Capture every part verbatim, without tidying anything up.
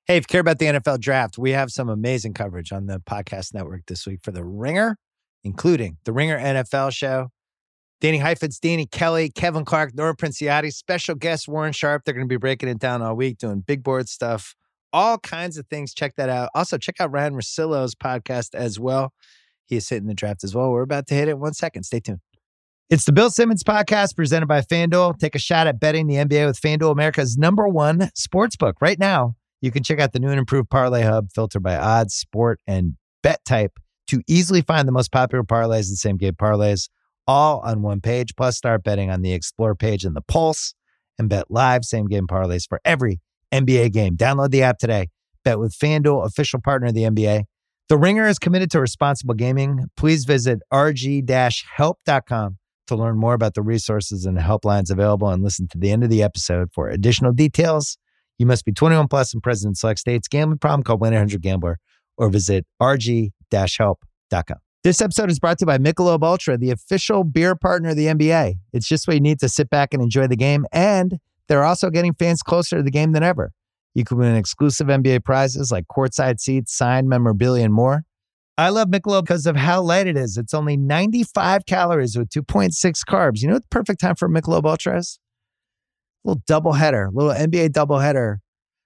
Hey, if you care about the N F L draft, we have some amazing coverage on the podcast network this week for The Ringer, including The Ringer N F L show, Danny Heifetz, Danny Kelly, Kevin Clark, Nora Princiati, special guest Warren Sharp. They're going to be breaking it down all week, doing big board stuff, all kinds of things. Check that out. Also, check out Ryan Russillo's podcast as well. He is hitting the draft as well. We're about to hit it in one second. Stay tuned. It's the Bill Simmons podcast presented by FanDuel. Take a shot at betting the N B A with FanDuel, America's number one sports book. Right now, you can check out the new and improved Parlay Hub filtered by odds, sport, and bet type to easily find the most popular parlays and same-game parlays all on one page. Plus, start betting on the Explore page and the Pulse and bet live same-game parlays for every N B A game. Download the app today. Bet with FanDuel, official partner of the N B A. The Ringer is committed to responsible gaming. Please visit r g dash help dot com to learn more about the resources and helplines available and listen to the end of the episode for additional details. You must be twenty-one plus and present in select states. Gambling problem? Call one eight hundred gambler or visit r g dash help dot com. This episode is brought to you by Michelob Ultra, the official beer partner of the N B A. It's just what you need to sit back and enjoy the game, and they're also getting fans closer to the game than ever. You can win exclusive N B A prizes like courtside seats, signed memorabilia, and more. I love Michelob because of how light it is. It's only ninety-five calories with two point six carbs. You know what the perfect time for Michelob Ultra is? Little doubleheader, little N B A doubleheader.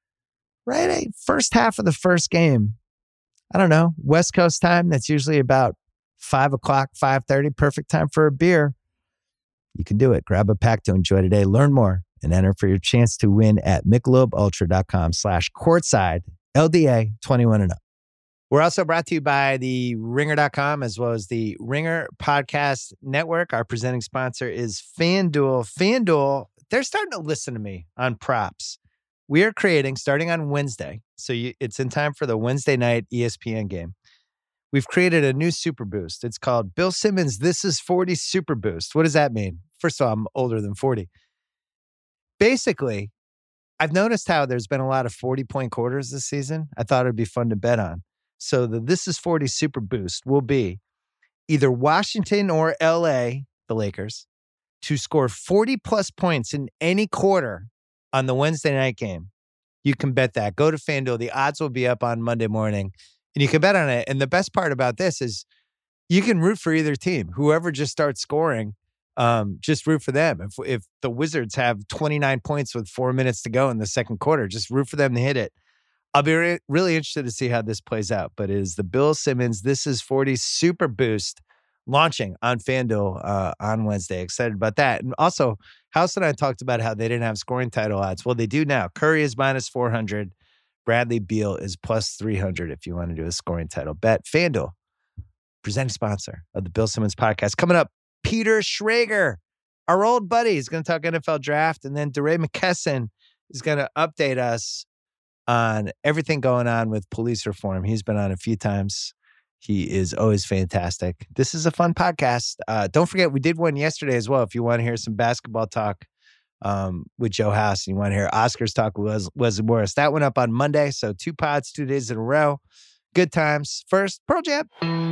Right, eh? First half of the first game. I don't know, West Coast time. That's usually about five o'clock, five thirty. Perfect time for a beer. You can do it. Grab a pack to enjoy today. Learn more and enter for your chance to win at michelobultra.com slash courtside, L D A twenty-one and up. We're also brought to you by the ringer dot com as well as the Ringer Podcast Network. Our presenting sponsor is FanDuel. FanDuel, they're starting to listen to me on props. We are creating, starting on Wednesday, so you, it's in time for the Wednesday night E S P N game. We've created a new Super Boost. It's called Bill Simmons This Is forty Super Boost. What does that mean? First of all, I'm older than forty. Basically, I've noticed how there's been a lot of forty-point quarters this season. I thought it'd be fun to bet on. So the This Is forty Super Boost will be either Washington or L A, the Lakers, to score forty-plus points in any quarter on the Wednesday night game. You can bet that. Go to FanDuel. The odds will be up on Monday morning, and you can bet on it. And the best part about this is you can root for either team. Whoever just starts scoring, um, just root for them. If if the Wizards have twenty-nine points with four minutes to go in the second quarter, just root for them to hit it. I'll be re- really interested to see how this plays out. But it is the Bill Simmons This Is forty Super Boost launching on FanDuel uh, on Wednesday. Excited about that. And also, House and I talked about how they didn't have scoring title odds. Well, they do now. Curry is minus four hundred. Bradley Beal is plus three hundred if you want to do a scoring title bet. FanDuel, presenting sponsor of the Bill Simmons podcast. Coming up, Peter Schrager, our old buddy, is going to talk N F L draft. And then DeRay McKesson is going to update us on everything going on with police reform. He's been on a few times. He is always fantastic. This is a fun podcast. Uh, don't forget, we did one yesterday as well. If you want to hear some basketball talk um, with Joe House and you want to hear Oscars talk with Wesley Morris, that went up on Monday. So two pods, two days in a row. Good times. First, Pearl Jam.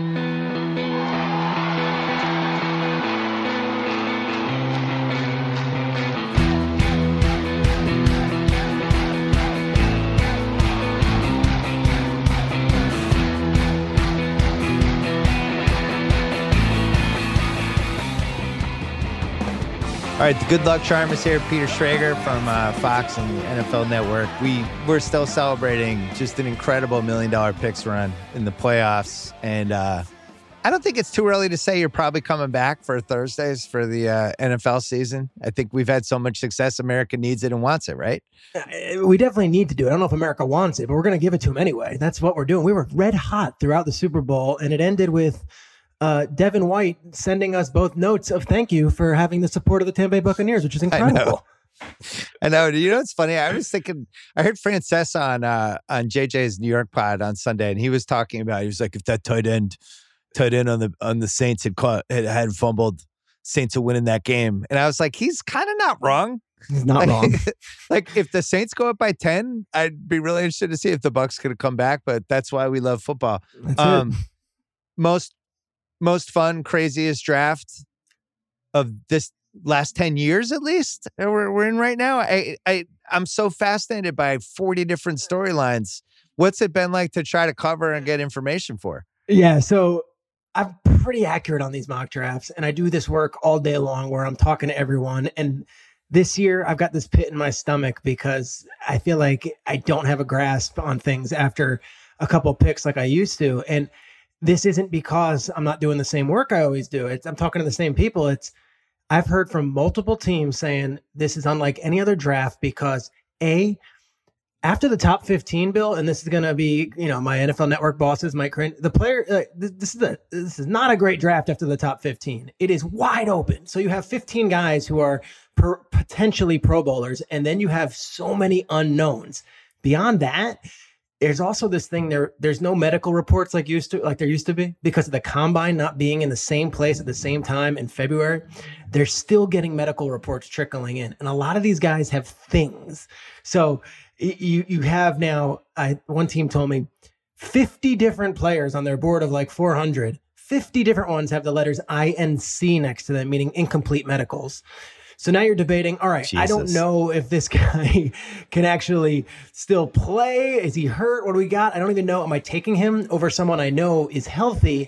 All right, the Good Luck Charmers here. Peter Schrager from uh, Fox and the N F L Network. We, we're still celebrating just an incredible million dollar picks run in the playoffs. And uh, I don't think it's too early to say you're probably coming back for Thursdays for the uh, N F L season. I think we've had so much success. America needs it and wants it, right? We definitely need to do it. I don't know if America wants it, but we're going to give it to them anyway. That's what we're doing. We were red hot throughout the Super Bowl, and it ended with Uh, Devin White sending us both notes of thank you for having the support of the Tampa Bay Buccaneers, which is incredible. I know. I know. You know, it's funny. I was thinking, I heard Francesa on uh, on J J's New York pod on Sunday, and he was talking about, he was like, if that tight end, tight end on the on the Saints had caught, had, had fumbled, Saints would win in that game. And I was like, he's kind of not wrong. He's not like, wrong. Like if the Saints go up by ten, I'd be really interested to see if the Bucs could have come back. But that's why we love football. That's um, it. Most. Most fun, craziest draft of this last ten years, at least we're we're in right now. I I I'm so fascinated by forty different storylines. What's it been like to try to cover and get information for? Yeah, so I'm pretty accurate on these mock drafts, and I do this work all day long where I'm talking to everyone. And this year, I've got this pit in my stomach because I feel like I don't have a grasp on things after a couple picks like I used to. And this isn't because I'm not doing the same work I always do. It's, I'm talking to the same people. It's I've heard from multiple teams saying this is unlike any other draft because A, after the top fifteen, Bill, and this is going to be, you know, my N F L Network bosses, Mike Crane, the player, uh, this is a, this is not a great draft after the top fifteen. It is wide open. So you have fifteen guys who are per, potentially Pro Bowlers, and then you have so many unknowns. Beyond that, there's also this thing there. There's no medical reports like used to, like there used to be, because of the combine not being in the same place at the same time in February. They're still getting medical reports trickling in, and a lot of these guys have things. So you you have now. I one team told me fifty different players on their board of like four hundred. fifty different ones have the letters I N C next to them, meaning incomplete medicals. So now you're debating, all right, Jesus. I don't know if this guy can actually still play. Is he hurt? What do we got? I don't even know. Am I taking him over someone I know is healthy,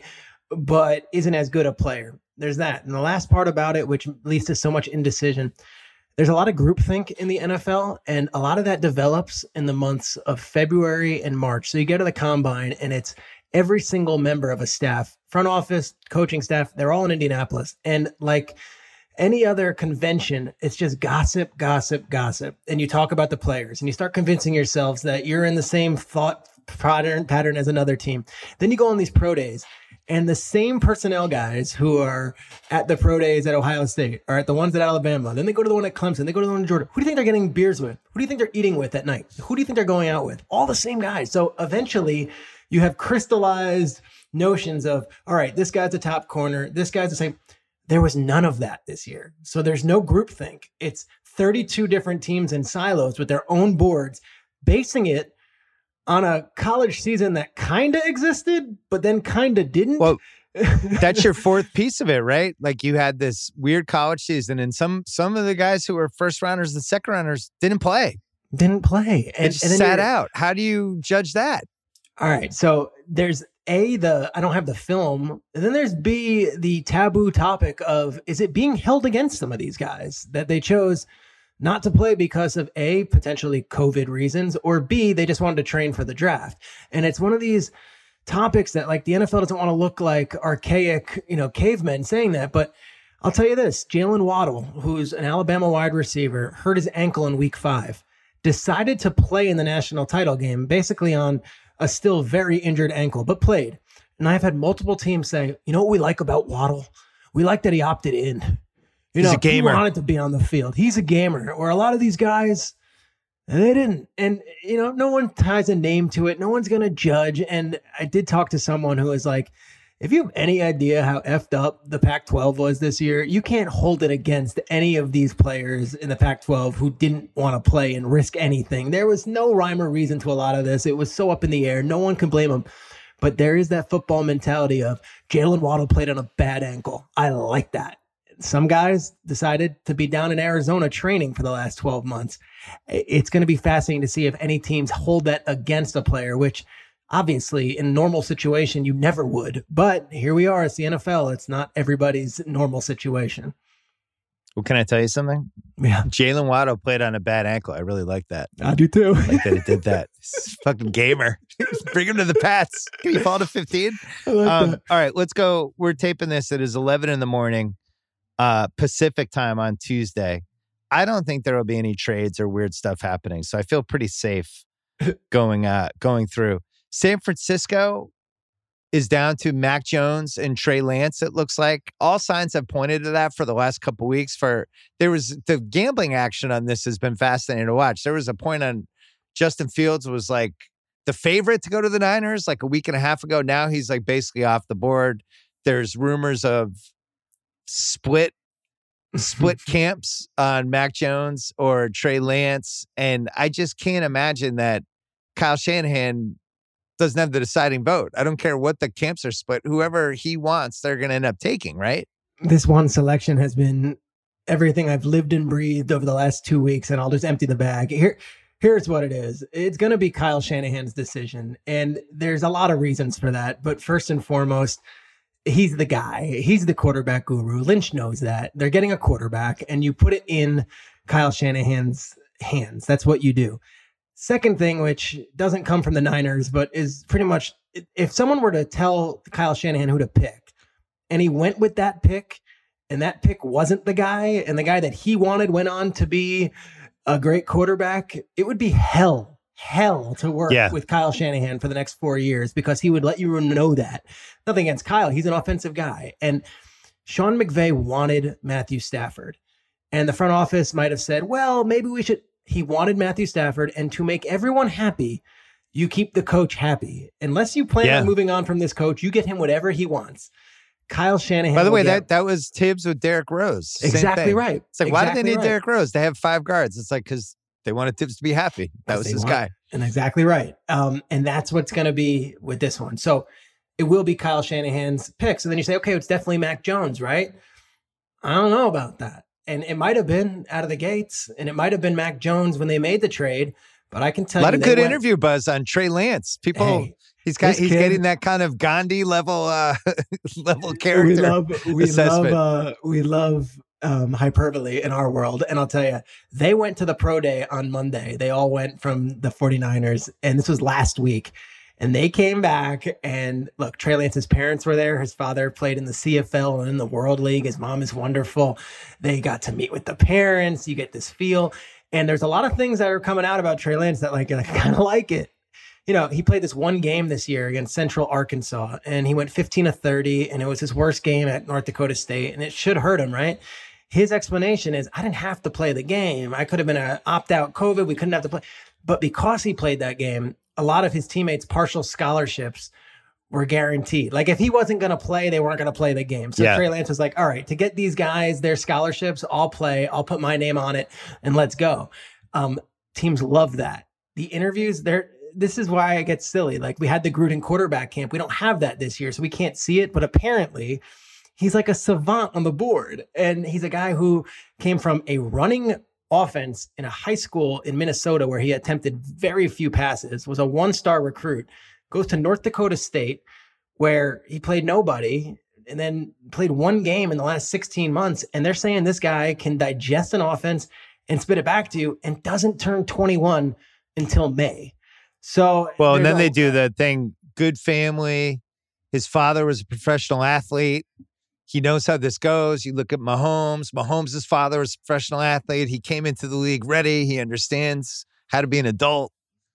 but isn't as good a player? There's that. And the last part about it, which leads to so much indecision, there's a lot of groupthink in the N F L, and a lot of that develops in the months of February and March. So you go to the combine, and it's every single member of a staff, front office, coaching staff, they're all in Indianapolis. And like any other convention, it's just gossip, gossip, gossip. And you talk about the players and you start convincing yourselves that you're in the same thought pattern, pattern as another team. Then you go on these pro days, and the same personnel guys who are at the pro days at Ohio State are at the ones at Alabama. Then they go to the one at Clemson. They go to the one in Georgia. Who do you think they're getting beers with? Who do you think they're eating with at night? Who do you think they're going out with? All the same guys. So eventually you have crystallized notions of, all right, this guy's a top corner. This guy's the same. There was none of that this year. So there's no groupthink. It's thirty-two different teams in silos with their own boards, basing it on a college season that kind of existed, but then kind of didn't. Well, that's your fourth piece of it, right? Like you had this weird college season, and some some of the guys who were first rounders and second rounders didn't play. Didn't play. And, they just and then sat out. How do you judge that? All right. So there's A, the I don't have the film. And then there's B, the taboo topic of, is it being held against some of these guys that they chose not to play because of A, potentially COVID reasons, or B, they just wanted to train for the draft. And it's one of these topics that like the N F L doesn't want to look like archaic, you know, cavemen saying that. But I'll tell you this, Jalen Waddle, who's an Alabama wide receiver, hurt his ankle in week five, decided to play in the national title game, basically on a still very injured ankle, but played. And I've had multiple teams say, you know what we like about Waddle? We like that he opted in. You He's know, a gamer. He wanted to be on the field. He's a gamer. Or a lot of these guys, they didn't. And, you know, no one ties a name to it. No one's going to judge. And I did talk to someone who was like, if you have any idea how effed up the Pac twelve was this year, you can't hold it against any of these players in the Pac twelve who didn't want to play and risk anything. There was no rhyme or reason to a lot of this. It was so up in the air. No one can blame them. But there is that football mentality of Jalen Waddle played on a bad ankle. I like that. Some guys decided to be down in Arizona training for the last twelve months. It's going to be fascinating to see if any teams hold that against a player, which obviously in a normal situation, you never would. But here we are. It's the N F L. It's not everybody's normal situation. Well, can I tell you something? Yeah. Jalen Waddle played on a bad ankle. I really like that. I do too. I like that it did that. Fucking gamer. Bring him to the Pats. Can you fall to fifteen? I like um, that. All right, let's go. We're taping this. It is eleven in the morning, uh, Pacific time on Tuesday. I don't think there will be any trades or weird stuff happening. So I feel pretty safe going uh, going through. San Francisco is down to Mac Jones and Trey Lance. It looks like all signs have pointed to that for the last couple of weeks. For there was the gambling action on this has been fascinating to watch. There was a point on Justin Fields was like the favorite to go to the Niners like a week and a half ago. Now he's like basically off the board. There's rumors of split split camps on Mac Jones or Trey Lance, and I just can't imagine that Kyle Shanahan doesn't have the deciding vote. I don't care what the camps are split. Whoever he wants, they're going to end up taking, right? This one selection has been everything I've lived and breathed over the last two weeks, and I'll just empty the bag. Here, here's what it is. It's going to be Kyle Shanahan's decision, and there's a lot of reasons for that. But first and foremost, he's the guy. He's the quarterback guru. Lynch knows that. They're getting a quarterback, and you put it in Kyle Shanahan's hands. That's what you do. Second thing, which doesn't come from the Niners, but is pretty much, if someone were to tell Kyle Shanahan who to pick, and he went with that pick, and that pick wasn't the guy, and the guy that he wanted went on to be a great quarterback, it would be hell, hell to work yeah. with Kyle Shanahan for the next four years because he would let you know that. Nothing against Kyle. He's an offensive guy. And Sean McVay wanted Matthew Stafford. And the front office might have said, well, maybe we should. He wanted Matthew Stafford. And to make everyone happy, you keep the coach happy. Unless you plan yeah. on moving on from this coach, you get him whatever he wants. Kyle Shanahan. By the way, get, that, that was Tibbs with Derrick Rose. Same exactly thing. right. It's like, exactly why did they need right. Derrick Rose? They have five guards. It's like, because they wanted Tibbs to be happy. That was his want, guy. And exactly right. Um, and that's what's going to be with this one. So it will be Kyle Shanahan's pick. So then you say, okay, it's definitely Mac Jones, right? I don't know about that. And it might have been out of the gates, and it might have been Mac Jones when they made the trade. But I can tell you, a lot you of good went, interview buzz on Trey Lance. People, hey, he's got, he's kid, getting that kind of Gandhi level, uh, level character. We love, we assessment. love, uh, we love um, hyperbole in our world. And I'll tell you, they went to the pro day on Monday. They all went from the 49ers, and this was last week. And they came back, and look, Trey Lance's parents were there. His father played in the C F L and in the World League. His mom is wonderful. They got to meet with the parents. You get this feel. And there's a lot of things that are coming out about Trey Lance that like I kind of like it. You know, he played this one game this year against Central Arkansas, and he went fifteen of thirty, and it was his worst game at North Dakota State, and it should hurt him, right? His explanation is, I didn't have to play the game. I could have been an opt-out COVID. We couldn't have to play. But because he played that game, a lot of his teammates' partial scholarships were guaranteed. Like if he wasn't going to play, they weren't going to play the game. So yeah. Trey Lance was like, all right, to get these guys their scholarships, I'll play. I'll put my name on it and let's go. Um, teams love that. The interviews, they're, this is why it gets silly. Like we had the Gruden quarterback camp. We don't have that this year, so we can't see it. But apparently he's like a savant on the board. And he's a guy who came from a running offense in a high school in Minnesota where he attempted very few passes, was a one-star recruit, goes to North Dakota State where he played nobody and then played one game in the last sixteen months. And they're saying this guy can digest an offense and spit it back to you and doesn't turn twenty-one until May. So, well, and then they do the thing, good family. His father was a professional athlete. He knows how this goes. You look at Mahomes. Mahomes' father was a professional athlete. He came into the league ready. He understands how to be an adult.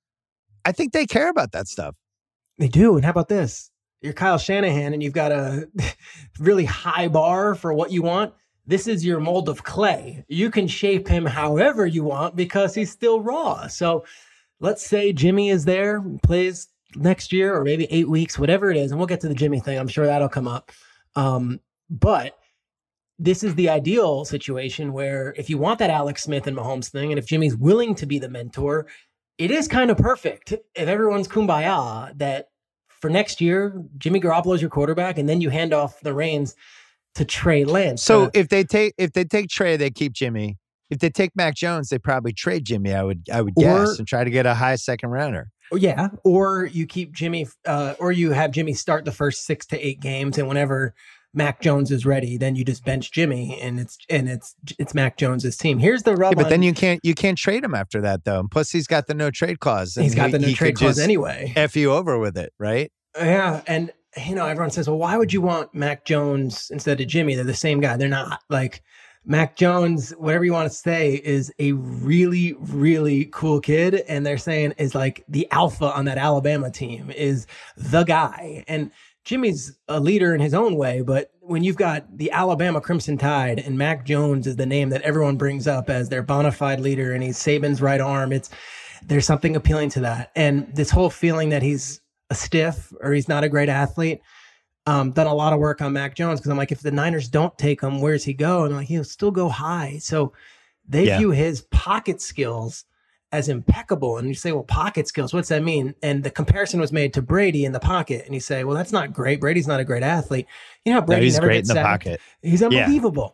I think they care about that stuff. They do. And how about this? You're Kyle Shanahan and you've got a really high bar for what you want. This is your mold of clay. You can shape him however you want because he's still raw. So let's say Jimmy is there, plays next year or maybe eight weeks, whatever it is. And we'll get to the Jimmy thing. I'm sure that'll come up. Um, But this is the ideal situation where if you want that Alex Smith and Mahomes thing, and if Jimmy's willing to be the mentor, it is kind of perfect if everyone's kumbaya that for next year, Jimmy Garoppolo is your quarterback, and then you hand off the reins to Trey Lance. So uh, if they take if they take Trey, they keep Jimmy. If they take Mac Jones, they probably trade Jimmy. I would I would guess or, and try to get a high second rounder. Yeah, or you keep Jimmy, uh, or you have Jimmy start the first six to eight games, and whenever Mac Jones is ready, then you just bench Jimmy, and it's and it's it's Mac Jones's team. Here's the rub. Yeah, but on, then you can't you can't trade him after that though. And plus, he's got the no trade clause. He's got he, the no trade clause anyway. F you over with it, right? Yeah, and you know everyone says, well, why would you want Mac Jones instead of Jimmy? They're the same guy. They're not. Like Mac Jones, whatever you want to say, is a really really cool kid, and they're saying is like the alpha on that Alabama team, is the guy. And Jimmy's a leader in his own way, but when you've got the Alabama Crimson Tide and Mac Jones is the name that everyone brings up as their bona fide leader and he's Saban's right arm, it's there's something appealing to that. And this whole feeling that he's a stiff or he's not a great athlete, um, done a lot of work on Mac Jones because I'm like, if the Niners don't take him, where's he go? And I'm like, he'll still go high. So they yeah. view his pocket skills as impeccable. And you say, well, pocket skills, what's that mean? And the comparison was made to Brady in the pocket. And you say, well, that's not great. Brady's not a great athlete. You know how Brady no, he's never great gets in the sacked? Pocket. He's unbelievable. Yeah.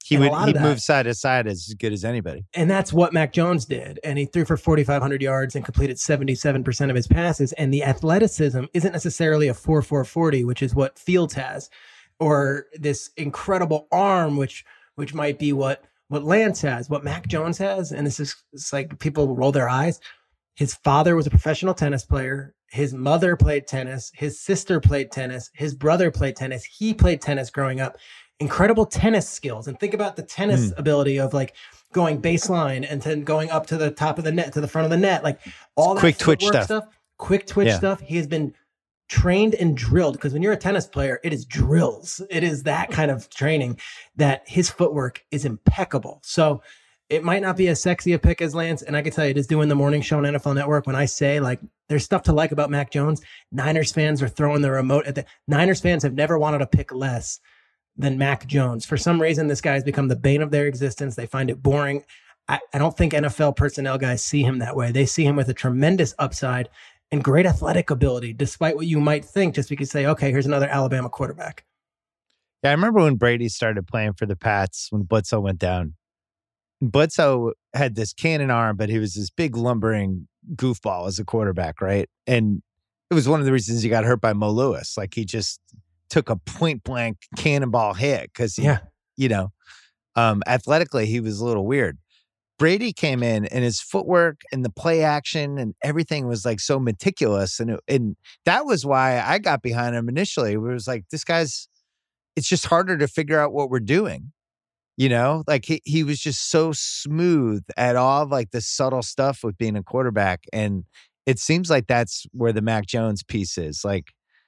He And a would lot he of that- moved side to side as good as anybody. And that's what Mac Jones did. And he threw for forty-five hundred yards and completed seventy-seven percent of his passes. And the athleticism isn't necessarily a four four forty, which is what Fields has, or this incredible arm, which which might be what what Lance has, what Mac Jones has. And this is it's like people roll their eyes. His father was a professional tennis player. His mother played tennis. His sister played tennis. His brother played tennis. He played tennis growing up. Incredible tennis skills. And think about the tennis mm. ability of like going baseline and then going up to the top of the net, to the front of the net, like all that quick twitch stuff. stuff, quick twitch yeah. stuff. He has been trained and drilled, because when you're a tennis player, it is drills. It is that kind of training that his footwork is impeccable. So it might not be as sexy a pick as Lance. And I can tell you, just doing the morning show on N F L Network, when I say like there's stuff to like about Mac Jones, Niners fans are throwing the remote at the Niners fans have never wanted to pick less than Mac Jones. For some reason, this guy has become the bane of their existence. They find it boring. I, I don't think N F L personnel guys see him that way. They see him with a tremendous upside and great athletic ability, despite what you might think, just because you say, okay, here's another Alabama quarterback. Yeah, I remember when Brady started playing for the Pats, when Bledsoe went down. Bledsoe had this cannon arm, but he was this big lumbering goofball as a quarterback, right? And it was one of the reasons he got hurt by Mo Lewis. Like he just took a point blank cannonball hit because he, yeah. you know, um, athletically, he was a little weird. Brady came in and his footwork and the play action and everything was like so meticulous. And, it, and that was why I got behind him initially. It was like, this guy's, it's just harder to figure out what we're doing. You know, like he, he was just so smooth at all of like the subtle stuff with being a quarterback. And it seems like that's where the Mac Jones piece is. Like,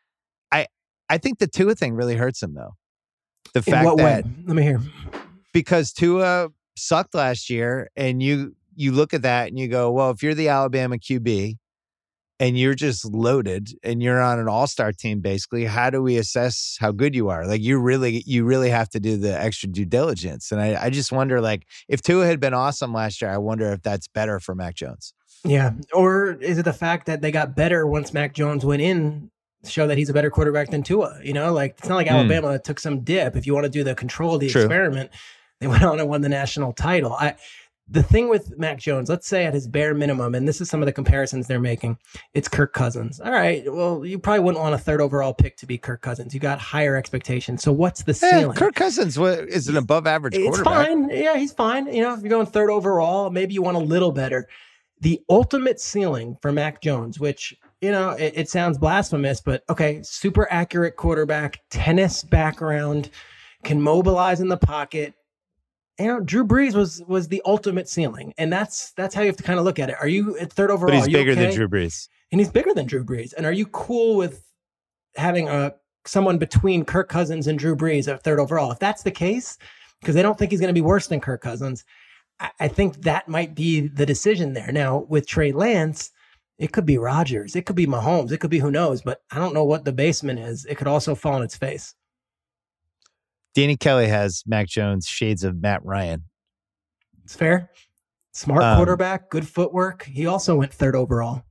I, I think the Tua thing really hurts him though. The In fact what that, way? Let me hear. Because Tua sucked last year, and you you look at that and you go, well, if you're the Alabama Q B and you're just loaded and you're on an all-star team, basically, how do we assess how good you are? Like you really, you really have to do the extra due diligence. And I, I just wonder, like, if Tua had been awesome last year, I wonder if that's better for Mac Jones. Yeah. Or is it the fact that they got better once Mac Jones went in, show that he's a better quarterback than Tua? You know, like it's not like Alabama mm. took some dip. If you want to do the control of the True. experiment, they went on and won the national title. I, the thing with Mac Jones, let's say at his bare minimum, and this is some of the comparisons they're making, it's Kirk Cousins. All right, well, you probably wouldn't want a third overall pick to be Kirk Cousins. You got higher expectations. So what's the ceiling? Eh, Kirk Cousins is an above average quarterback. It's fine. Yeah, he's fine. You know, if you're going third overall, maybe you want a little better. The ultimate ceiling for Mac Jones, which, you know, it, it sounds blasphemous, but okay, super accurate quarterback, tennis background, can mobilize in the pocket. You know, Drew Brees was was the ultimate ceiling, and that's that's how you have to kind of look at it. Are you at third overall? But he's bigger okay? than Drew Brees, and he's bigger than Drew Brees. And are you cool with having a someone between Kirk Cousins and Drew Brees at third overall? If that's the case, because they don't think he's going to be worse than Kirk Cousins, I, I think that might be the decision there. Now with Trey Lance, it could be Rodgers, it could be Mahomes, it could be who knows, but I don't know what the basement is. It could also fall on its face. Danny Kelly has Mac Jones shades of Matt Ryan. It's fair. Smart Um, quarterback, good footwork. He also went third overall.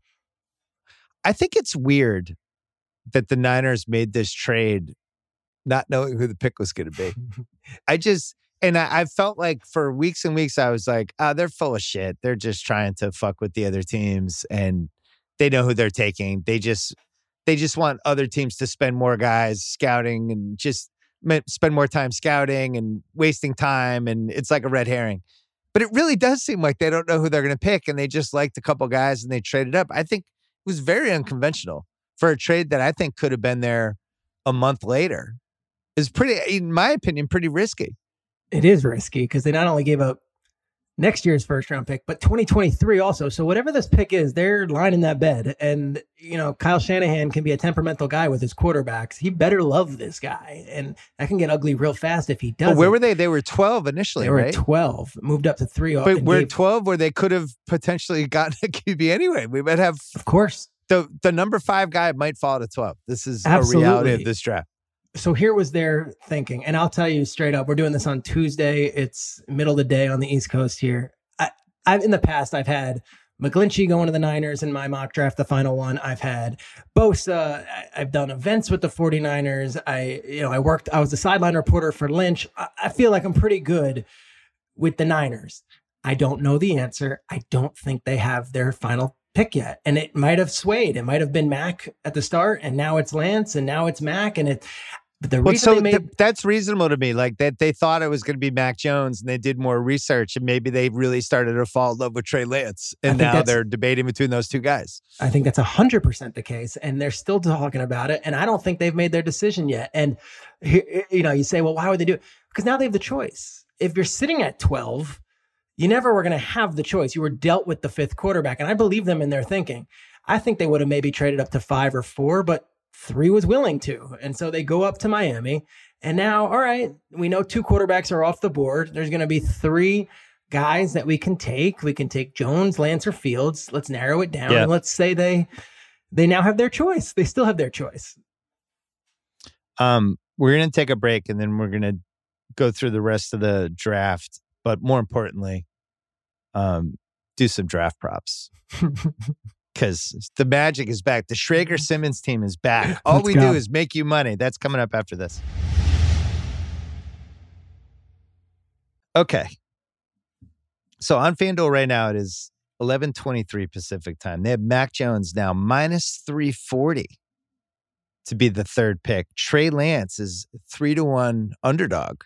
I think it's weird that the Niners made this trade not knowing who the pick was going to be. I just, and I, I felt like for weeks and weeks, I was like, oh, they're full of shit. They're just trying to fuck with the other teams and they know who they're taking. They just, they just want other teams to spend more guys scouting and just spend more time scouting and wasting time. And it's like a red herring. But it really does seem like they don't know who they're going to pick and they just liked a couple guys and they traded up. I think it was very unconventional for a trade that I think could have been there a month later. It's pretty, in my opinion, pretty risky. It is risky because they not only gave up next year's first round pick, but twenty twenty-three also. So whatever this pick is, they're lining that bed. And, you know, Kyle Shanahan can be a temperamental guy with his quarterbacks. He better love this guy. And that can get ugly real fast if he doesn't. Well, where were they? They were twelve initially, they were right? twelve, moved up to three. But we're gave, twelve where they could have potentially gotten a Q B anyway. We might have, of course, the, the number five guy might fall to twelve. This is Absolutely. a reality of this draft. So here was their thinking. And I'll tell you straight up, we're doing this on Tuesday. It's middle of the day on the East Coast here. I, I've in the past, I've had McGlinchey going to the Niners in my mock draft, the final one. I've had Bosa. I've done events with the 49ers. I, you know, I worked, I was the sideline reporter for Lynch. I feel like I'm pretty good with the Niners. I don't know the answer. I don't think they have their final pick yet. And it might have swayed. It might have been Mac at the start, and now it's Lance, and now it's Mac. And it, but the well, reason so they made, th- that's reasonable to me. Like that, they thought it was going to be Mac Jones, and they did more research, and maybe they really started to fall in love with Trey Lance, and now they're debating between those two guys. I think that's a hundred percent the case, and they're still talking about it. And I don't think they've made their decision yet. And you know, you say, well, why would they do it? Because now they have the choice. If you're sitting at twelve, you never were going to have the choice. You were dealt with the fifth quarterback, and I believe them in their thinking. I think they would have maybe traded up to five or four, but three was willing to, and so they go up to Miami. And now, all right, we know two quarterbacks are off the board. There's going to be three guys that we can take. We can take Jones, Lance, or Fields. Let's narrow it down. Yeah. And let's say they they now have their choice. They still have their choice. Um, we're going to take a break, and then we're going to go through the rest of the draft. But more importantly, um, do some draft props. Because the magic is back. The Schrager Simmons team is back. All Let's we go. do is make you money. That's coming up after this. Okay. So on FanDuel right now, it is eleven twenty-three Pacific time. They have Mac Jones now minus three forty to be the third pick. Trey Lance is three to one underdog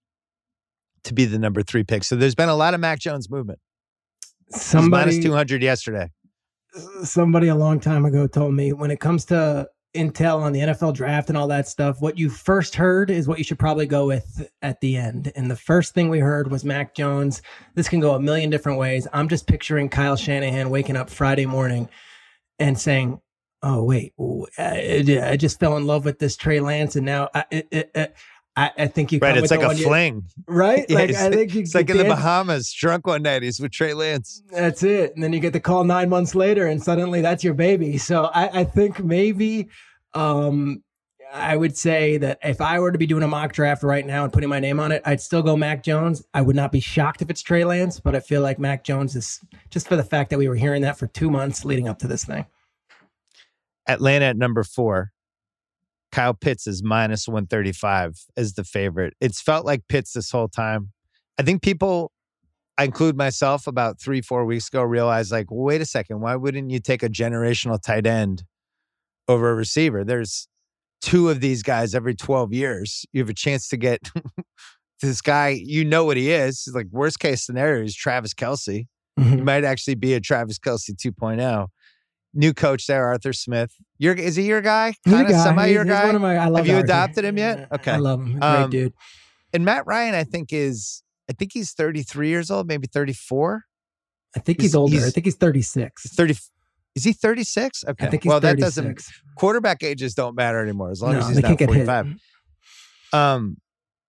to be the number three pick. So there's been a lot of Mac Jones movement. Somebody minus two hundred yesterday. Somebody a long time ago told me when it comes to intel on the N F L draft and all that stuff, what you first heard is what you should probably go with at the end. And the first thing we heard was Mac Jones. This can go a million different ways. I'm just picturing Kyle Shanahan waking up Friday morning and saying, oh, wait, I, I just fell in love with this Trey Lance. And now I, it, it, I, I think you right. Come it's with like a you, fling, right? Yeah, like it's, I think you it's like in the Bahamas, drunk one night. He's with Trey Lance. That's it, and then you get the call nine months later, and suddenly that's your baby. So I, I think maybe um, I would say that if I were to be doing a mock draft right now and putting my name on it, I'd still go Mac Jones. I would not be shocked if it's Trey Lance, but I feel like Mac Jones is just for the fact that we were hearing that for two months leading up to this thing. Atlanta at number four. Kyle Pitts is minus one thirty-five as the favorite. It's felt like Pitts this whole time. I think people, I include myself, about three, four weeks ago, realized like, well, wait a second, why wouldn't you take a generational tight end over a receiver? There's two of these guys every twelve years. You have a chance to get this guy, you know what he is. Like worst case scenario is Travis Kelce. Mm-hmm. He might actually be a Travis Kelce two point oh. New coach there, Arthur Smith. You're, is he your guy? Kind of semi your guy? One of my, I love Have you Arthur. adopted him yet? Okay. I love him. Great um, dude. And Matt Ryan, I think is, I think he's thirty-three years old, maybe thirty-four. I think he's, he's older. He's, I think he's thirty-six. He's thirty. Is he thirty-six? Okay. I think he's well, thirty-six. That doesn't, quarterback ages don't matter anymore as long no, as he's not forty-five. Um,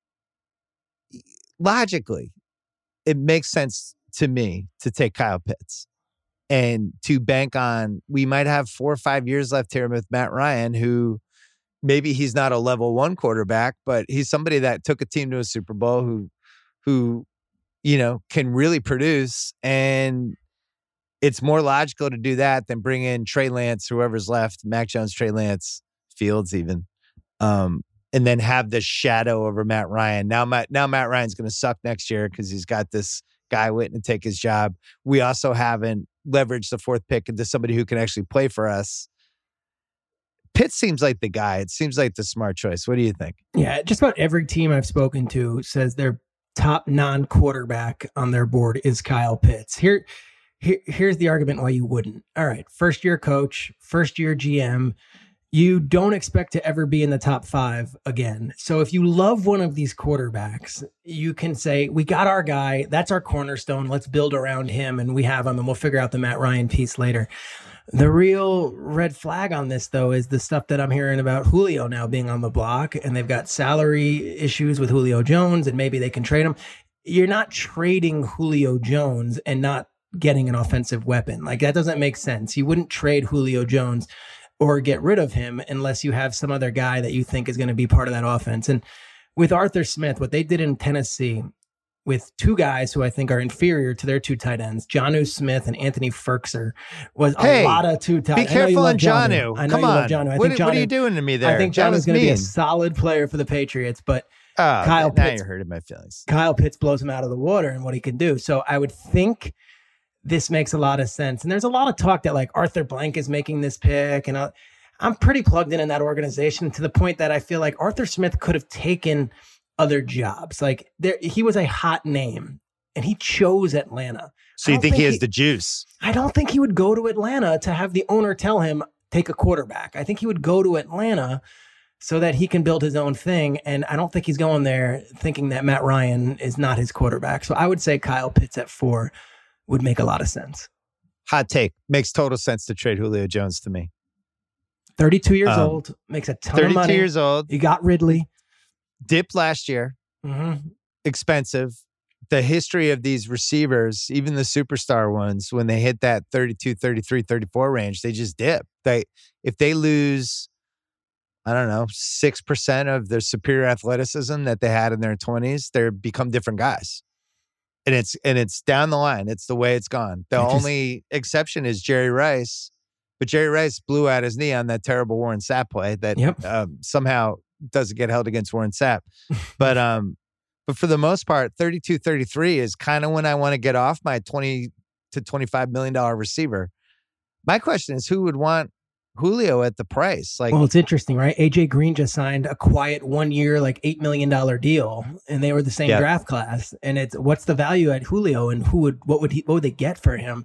logically, it makes sense to me to take Kyle Pitts. And to bank on, we might have four or five years left here with Matt Ryan, who maybe he's not a level one quarterback, but he's somebody that took a team to a Super Bowl who, who, you know, can really produce. And it's more logical to do that than bring in Trey Lance, whoever's left, Mac Jones, Trey Lance, Fields even, um, and then have this shadow over Matt Ryan. Now, Matt, now Matt Ryan's going to suck next year because he's got this guy waiting to take his job. We also haven't leveraged the fourth pick into somebody who can actually play for us. Pitt seems like the guy. It seems like the smart choice. What do you think? Yeah, just about every team I've spoken to says their top non-quarterback on their board is Kyle Pitts. Here, here here's the argument why you wouldn't. All right, first year coach, first year G M. You don't expect to ever be in the top five again. So if you love one of these quarterbacks, you can say, we got our guy. That's our cornerstone. Let's build around him, and we have him, and we'll figure out the Matt Ryan piece later. The real red flag on this, though, is the stuff that I'm hearing about Julio now being on the block, and they've got salary issues with Julio Jones, and maybe they can trade him. You're not trading Julio Jones and not getting an offensive weapon. Like, that doesn't make sense. You wouldn't trade Julio Jones or get rid of him unless you have some other guy that you think is going to be part of that offense. And with Arthur Smith, what they did in Tennessee with two guys who I think are inferior to their two tight ends, Jonnu Smith and Anthony Firkser. Was hey, a lot of two tight ends. Be careful on Jonnu. I know Come you on. love Jonnu. I what, think Jonnu, what are you doing to me there? I think Jonnu's going to be a solid player for the Patriots, but oh, Kyle now Pitts, you're hurting my feelings. Kyle Pitts blows him out of the water and what he can do. So I would think this makes a lot of sense. And there's a lot of talk that like Arthur Blank is making this pick. And I'll, I'm pretty plugged in in that organization to the point that I feel like Arthur Smith could have taken other jobs. Like there, he was a hot name and he chose Atlanta. So you think, think he has he, the juice? I don't think he would go to Atlanta to have the owner tell him, take a quarterback. I think he would go to Atlanta so that he can build his own thing. And I don't think he's going there thinking that Matt Ryan is not his quarterback. So I would say Kyle Pitts at four would make a lot of sense. Hot take. Makes total sense to trade Julio Jones to me. thirty-two years um, old, makes a ton of money. thirty-two years old. You got Ridley. Dipped last year. Mm-hmm. Expensive. The history of these receivers, even the superstar ones, when they hit that thirty-two, thirty-three, thirty-four range, they just dip. They, if they lose, I don't know, six percent of their superior athleticism that they had in their twenties, they become different guys. And it's and it's down the line. It's the way it's gone. The just, only exception is Jerry Rice. But Jerry Rice blew out his knee on that terrible Warren Sapp play that yep. um, somehow doesn't get held against Warren Sapp. But um, but for the most part, thirty-two, thirty-three is kind of when I want to get off my twenty to twenty-five million dollars receiver. My question is, who would want Julio at the price? Like, well, it's interesting, right? A J Green just signed a quiet one year, like eight million dollars deal, and they were the same yeah. draft class. And it's what's the value at Julio, and who would what would he what would they get for him?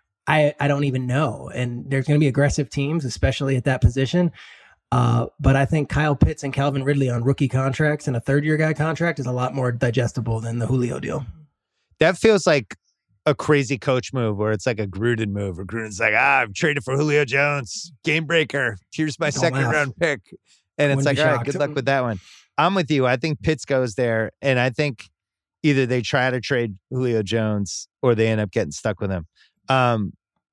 I I don't even know. And there's going to be aggressive teams, especially at that position. Uh, but I think Kyle Pitts and Calvin Ridley on rookie contracts and a third year guy contract is a lot more digestible than the Julio deal. That feels like a crazy coach move where it's like a Gruden move where Gruden's like, ah, I'm traded for Julio Jones, game breaker. Here's my Don't second laugh. round pick. And it's Wouldn't like, be all right, shocked. good luck with that one. I'm with you. I think Pitts goes there. And I think either they try to trade Julio Jones or they end up getting stuck with him. Um,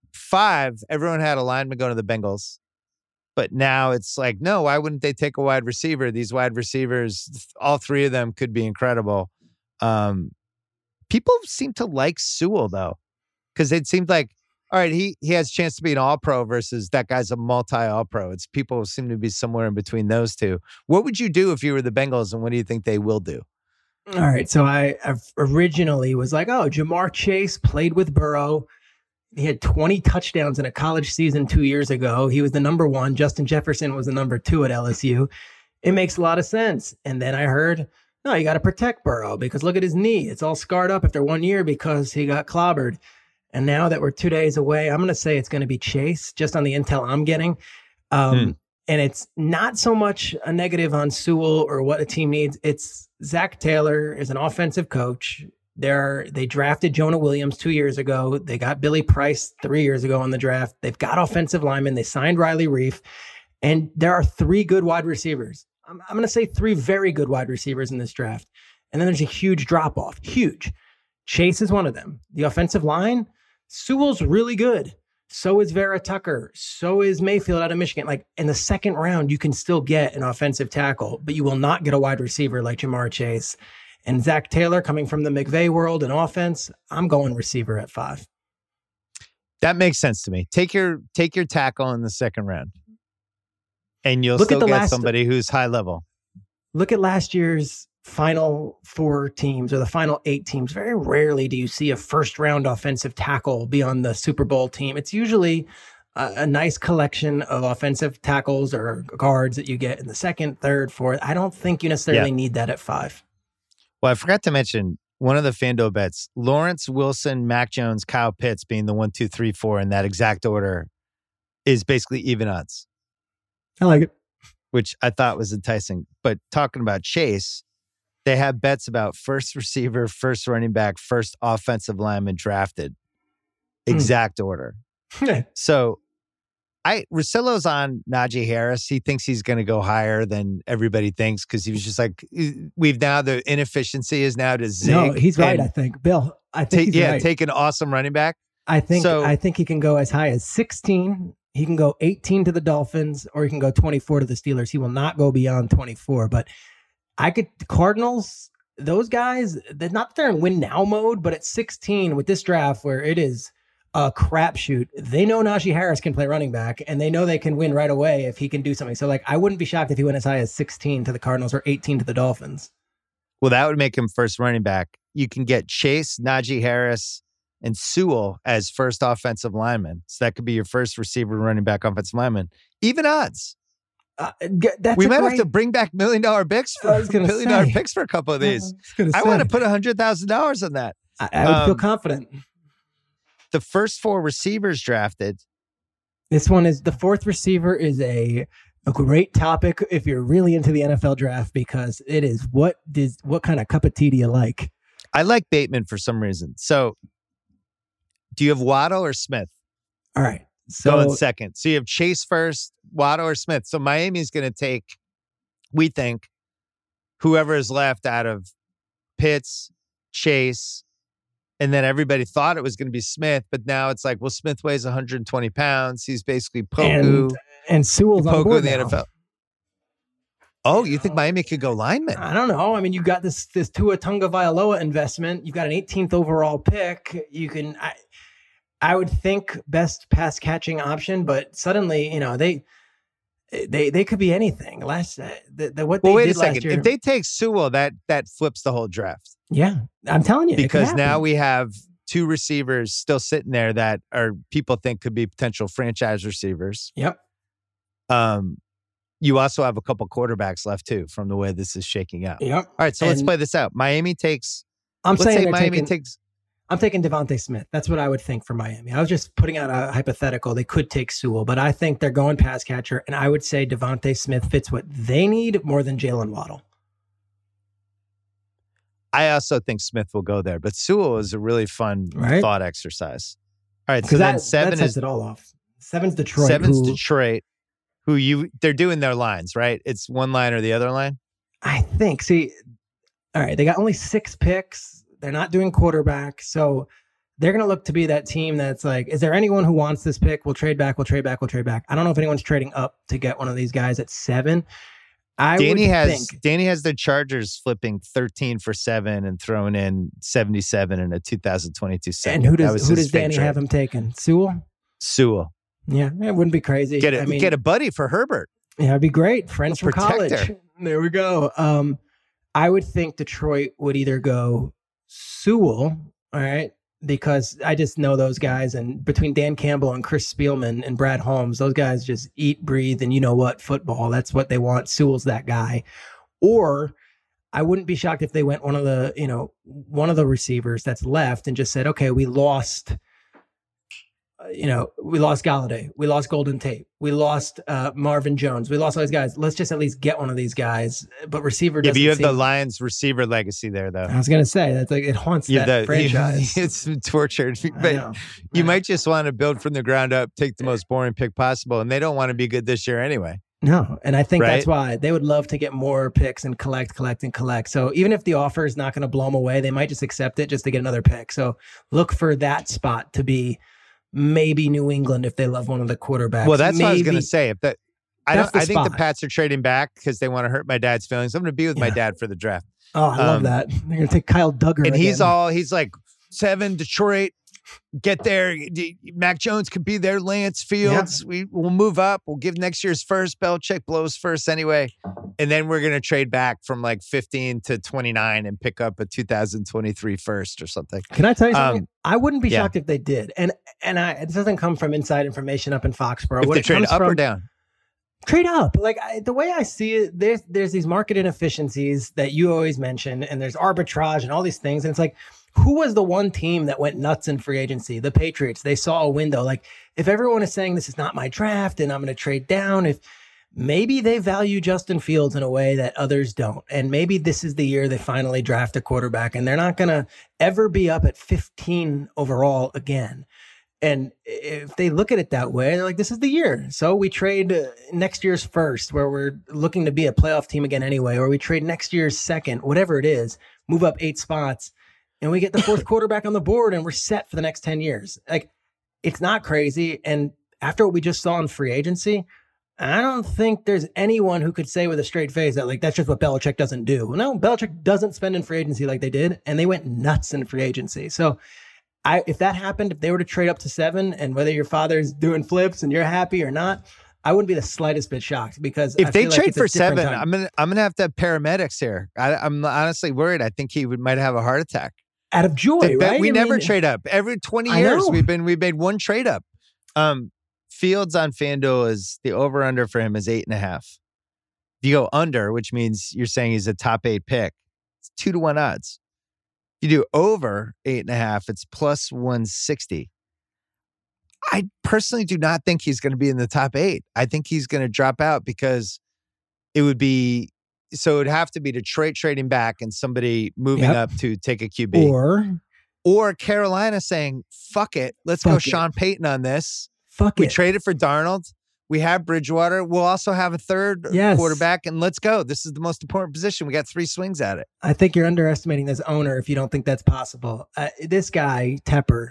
five, everyone had a lineman go to the Bengals. But now it's like, no, why wouldn't they take a wide receiver? These wide receivers, all three of them could be incredible. Um, people seem to like Sewell, though, because it seemed like, all right, he he has a chance to be an all-pro versus that guy's a multi-all-pro. It's people seem to be somewhere in between those two. What would you do if you were the Bengals, and what do you think they will do? All right, so I I've originally was like, oh, Jamar Chase played with Burrow. He had twenty touchdowns in a college season two years ago. He was the number one. Justin Jefferson was the number two at L S U. It makes a lot of sense. And then I heard, no, you got to protect Burrow because look at his knee. It's all scarred up after one year because he got clobbered. And now that we're two days away, I'm going to say it's going to be Chase, just on the intel I'm getting. Um, hmm. And it's not so much a negative on Sewell or what a team needs. It's Zach Taylor is an offensive coach. They're, they drafted Jonah Williams two years ago. They got Billy Price three years ago in the draft. They've got offensive linemen. They signed Riley Reif. And there are three good wide receivers. I'm, I'm going to say three very good wide receivers in this draft. And then there's a huge drop-off. Huge. Chase is one of them. The offensive line, Sewell's really good. So is Vera Tucker. So is Mayfield out of Michigan. Like in the second round, you can still get an offensive tackle, but you will not get a wide receiver like Jamar Chase. And Zach Taylor coming from the McVay world in offense, I'm going receiver at five. That makes sense to me. Take your take your tackle in the second round. And you'll look still at the get last, somebody who's high level. Look at last year's final four teams or the final eight teams. Very rarely do you see a first round offensive tackle be on the Super Bowl team. It's usually a, a nice collection of offensive tackles or guards that you get in the second, third, fourth. I don't think you necessarily yeah. need that at five. Well, I forgot to mention one of the FanDuel bets, Lawrence Wilson, Mac Jones, Kyle Pitts being the one, two, three, four in that exact order is basically even odds. I like it. Which I thought was enticing. But talking about Chase, they have bets about first receiver, first running back, first offensive lineman drafted. Exact mm. order. So I Russillo's on Najee Harris. He thinks he's going to go higher than everybody thinks because he was just like, we've now, the inefficiency is now to zig. No, he's right, I think. Bill, I think take, he's yeah, right. take an awesome running back. I think so, I think he can go as high as sixteen. He can go eighteen to the Dolphins, or he can go twenty-four to the Steelers. He will not go beyond twenty-four. But I could, the Cardinals, those guys, they're not there in win now mode, but at sixteen with this draft where it is a crapshoot, they know Najee Harris can play running back, and they know they can win right away if he can do something. So, like, I wouldn't be shocked if he went as high as sixteen to the Cardinals or eighteen to the Dolphins. Well, that would make him first running back. You can get Chase, Najee Harris, and Sewell as first offensive linemen. So that could be your first receiver, running back, offensive lineman. Even odds. Uh, that's we might great... have to bring back million dollar picks for million say. dollar picks for a couple of these. I, I want to put a hundred thousand dollars on that. I, I would um, feel confident. The first four receivers drafted. This one is the fourth receiver is a a great topic if you're really into the N F L draft, because it is what does what kind of cup of tea do you like? I like Bateman for some reason. So, do you have Waddle or Smith? All right. So going second. So you have Chase first, Waddle or Smith. So Miami's going to take, we think, whoever is left out of Pitts, Chase, and then everybody thought it was going to be Smith, but now it's like, well, Smith weighs one hundred twenty pounds. He's basically Poku. And, and Sewell's on board in the now. N F L. Oh, you think Miami could go lineman? I don't know. I mean, you got this this Tua Tagovailoa investment. You've got an eighteenth overall pick. You can... I, I would think best pass catching option, but suddenly, you know, they they they could be anything. Last the, the what they well, wait did a second. last year. If they take Sewell, that that flips the whole draft. Yeah, I'm telling you, because now we have two receivers still sitting there that are people think could be potential franchise receivers. Yep. Um, you also have a couple quarterbacks left too, from the way this is shaking out. Yep. All right, so and let's play this out. Miami takes. I'm let's saying say Miami taking, takes. I'm taking Devontae Smith. That's what I would think for Miami. I was just putting out a hypothetical. They could take Sewell, but I think they're going pass catcher, and I would say Devontae Smith fits what they need more than Jalen Waddle. I also think Smith will go there, but Sewell is a really fun right? thought exercise. All right, so that, then seven that sets is it all off. Seven's Detroit. Seven's who, Detroit. Who you? They're doing their lines, right? It's one line or the other line. I think. See, all right, they got only six picks. They're not doing quarterback. So they're going to look to be that team that's like, is there anyone who wants this pick? We'll trade back. We'll trade back. We'll trade back. I don't know if anyone's trading up to get one of these guys at seven. I Danny would has think, Danny has the Chargers flipping thirteen for seven and throwing in seventy-seven in a two thousand twenty-two second. And who does who does Danny trade. have him taking? Sewell? Sewell. Yeah, it wouldn't be crazy. Get a, I mean, get a buddy for Herbert. Yeah, it'd be great. Friends from college. Her. There we go. Um, I would think Detroit would either go Sewell, all right, because I just know those guys, and between Dan Campbell and Chris Spielman and Brad Holmes, those guys just eat, breathe, and you know what, football. That's what they want. Sewell's that guy. Or I wouldn't be shocked if they went one of the, you know, one of the receivers that's left and just said, okay, we lost, uh, you know, we lost Galladay, we lost Golden Tate, we lost uh, Marvin Jones, we lost all these guys. Let's just at least get one of these guys. But receiver Yeah, doesn't but you have seem... the Lions receiver legacy there, though. I was going to say, that's like, it haunts you that the, franchise. You, it's tortured. But you might just want to build from the ground up, take the most boring pick possible, and they don't want to be good this year anyway. No, and I think right? that's why they would love to get more picks and collect, collect, and collect. So even if the offer is not going to blow them away, they might just accept it just to get another pick. So look for that spot to be maybe New England if they love one of the quarterbacks. Well, that's maybe, what I was going to say. If that, I don't. the I think spot. the Pats are trading back because they want to hurt my dad's feelings. I'm going to be with Yeah. my dad for the draft. Oh, I love Um, that. They're going to take Kyle Duggar And he's again. all, he's like, seven, Detroit, get there. D- Mac Jones could be there. Lance Fields. We, we'll move up. We'll give next year's first. Belichick blows first anyway. And then we're going to trade back from like fifteen to twenty-nine and pick up a two thousand twenty-three first or something. Can I tell you something? Um, I wouldn't be yeah. shocked if they did. And and I, it doesn't come from inside information up in Foxborough. If What they it trade comes up from, or down. Trade up. Like I, the way I see it, there's there's these market inefficiencies that you always mention, and there's arbitrage and all these things. And it's like, who was the one team that went nuts in free agency? The Patriots. They saw a window. Like if everyone is saying this is not my draft and I'm going to trade down, if maybe they value Justin Fields in a way that others don't, and maybe this is the year they finally draft a quarterback, and they're not going to ever be up at fifteen overall again. And if they look at it that way, they're like, this is the year. So we trade uh, next year's first, where we're looking to be a playoff team again anyway, or we trade next year's second, whatever it is, move up eight spots, and we get the fourth quarterback on the board, and we're set for the next ten years. Like, it's not crazy. And after what we just saw in free agency, I don't think there's anyone who could say with a straight face that like that's just what Belichick doesn't do. No, Belichick doesn't spend in free agency like they did, and they went nuts in free agency. So I, if that happened, if they were to trade up to seven, and whether your father's doing flips and you're happy or not, I wouldn't be the slightest bit shocked because if I they feel trade like for seven, time. I'm gonna I'm gonna have to have paramedics here. I, I'm honestly worried. I think he would might have a heart attack out of joy. The, right? We I never mean, trade up. Every twenty years we've been we made one trade up. Um, Fields on FanDuel is the over under for him is eight and a half. If you go under, which means you're saying he's a top eight pick, it's two to one odds. If you do over eight and a half, it's plus one sixty. I personally do not think he's going to be in the top eight. I think he's going to drop out because it would be so it would have to be Detroit trading back and somebody moving yep. up to take a Q B, or or Carolina saying "fuck it, let's fuck go it. Sean Payton on this." Fuck we it. traded for Darnold. We have Bridgewater. We'll also have a third yes. quarterback, and let's go. This is the most important position. We got three swings at it. I think you're underestimating this owner if you don't think that's possible. Uh, this guy, Tepper,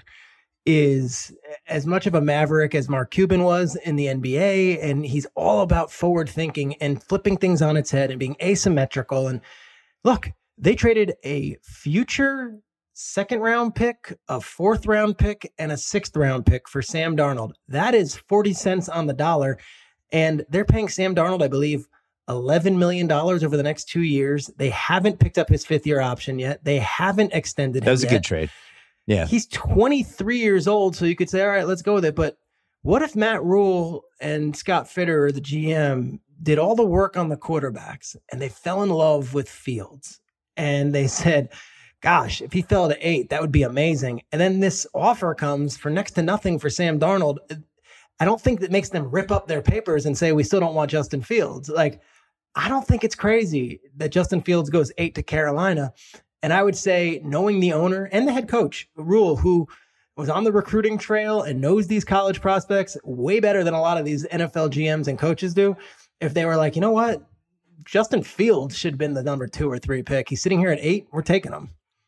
is as much of a maverick as Mark Cuban was in the N B A, and he's all about forward thinking and flipping things on its head and being asymmetrical. And look, they traded a future second round pick, a fourth round pick, and a sixth round pick for Sam Darnold. That is forty cents on the dollar. And they're paying Sam Darnold, I believe, eleven million dollars over the next two years. They haven't picked up his fifth year option yet. They haven't extended him. That was yet. a good trade. Yeah. He's twenty-three years old. So you could say, all right, let's go with it. But what if Matt Rule and Scott Fitter, the G M, did all the work on the quarterbacks and they fell in love with Fields and they said, gosh, if he fell to eight, that would be amazing. And then this offer comes for next to nothing for Sam Darnold. I don't think that makes them rip up their papers and say, we still don't want Justin Fields. Like, I don't think it's crazy that Justin Fields goes eight to Carolina. And I would say, knowing the owner and the head coach, Rule, who was on the recruiting trail and knows these college prospects way better than a lot of these N F L G Ms and coaches do, if they were like, you know what, Justin Fields should have been the number two or three pick. He's sitting here at eight. We're taking him.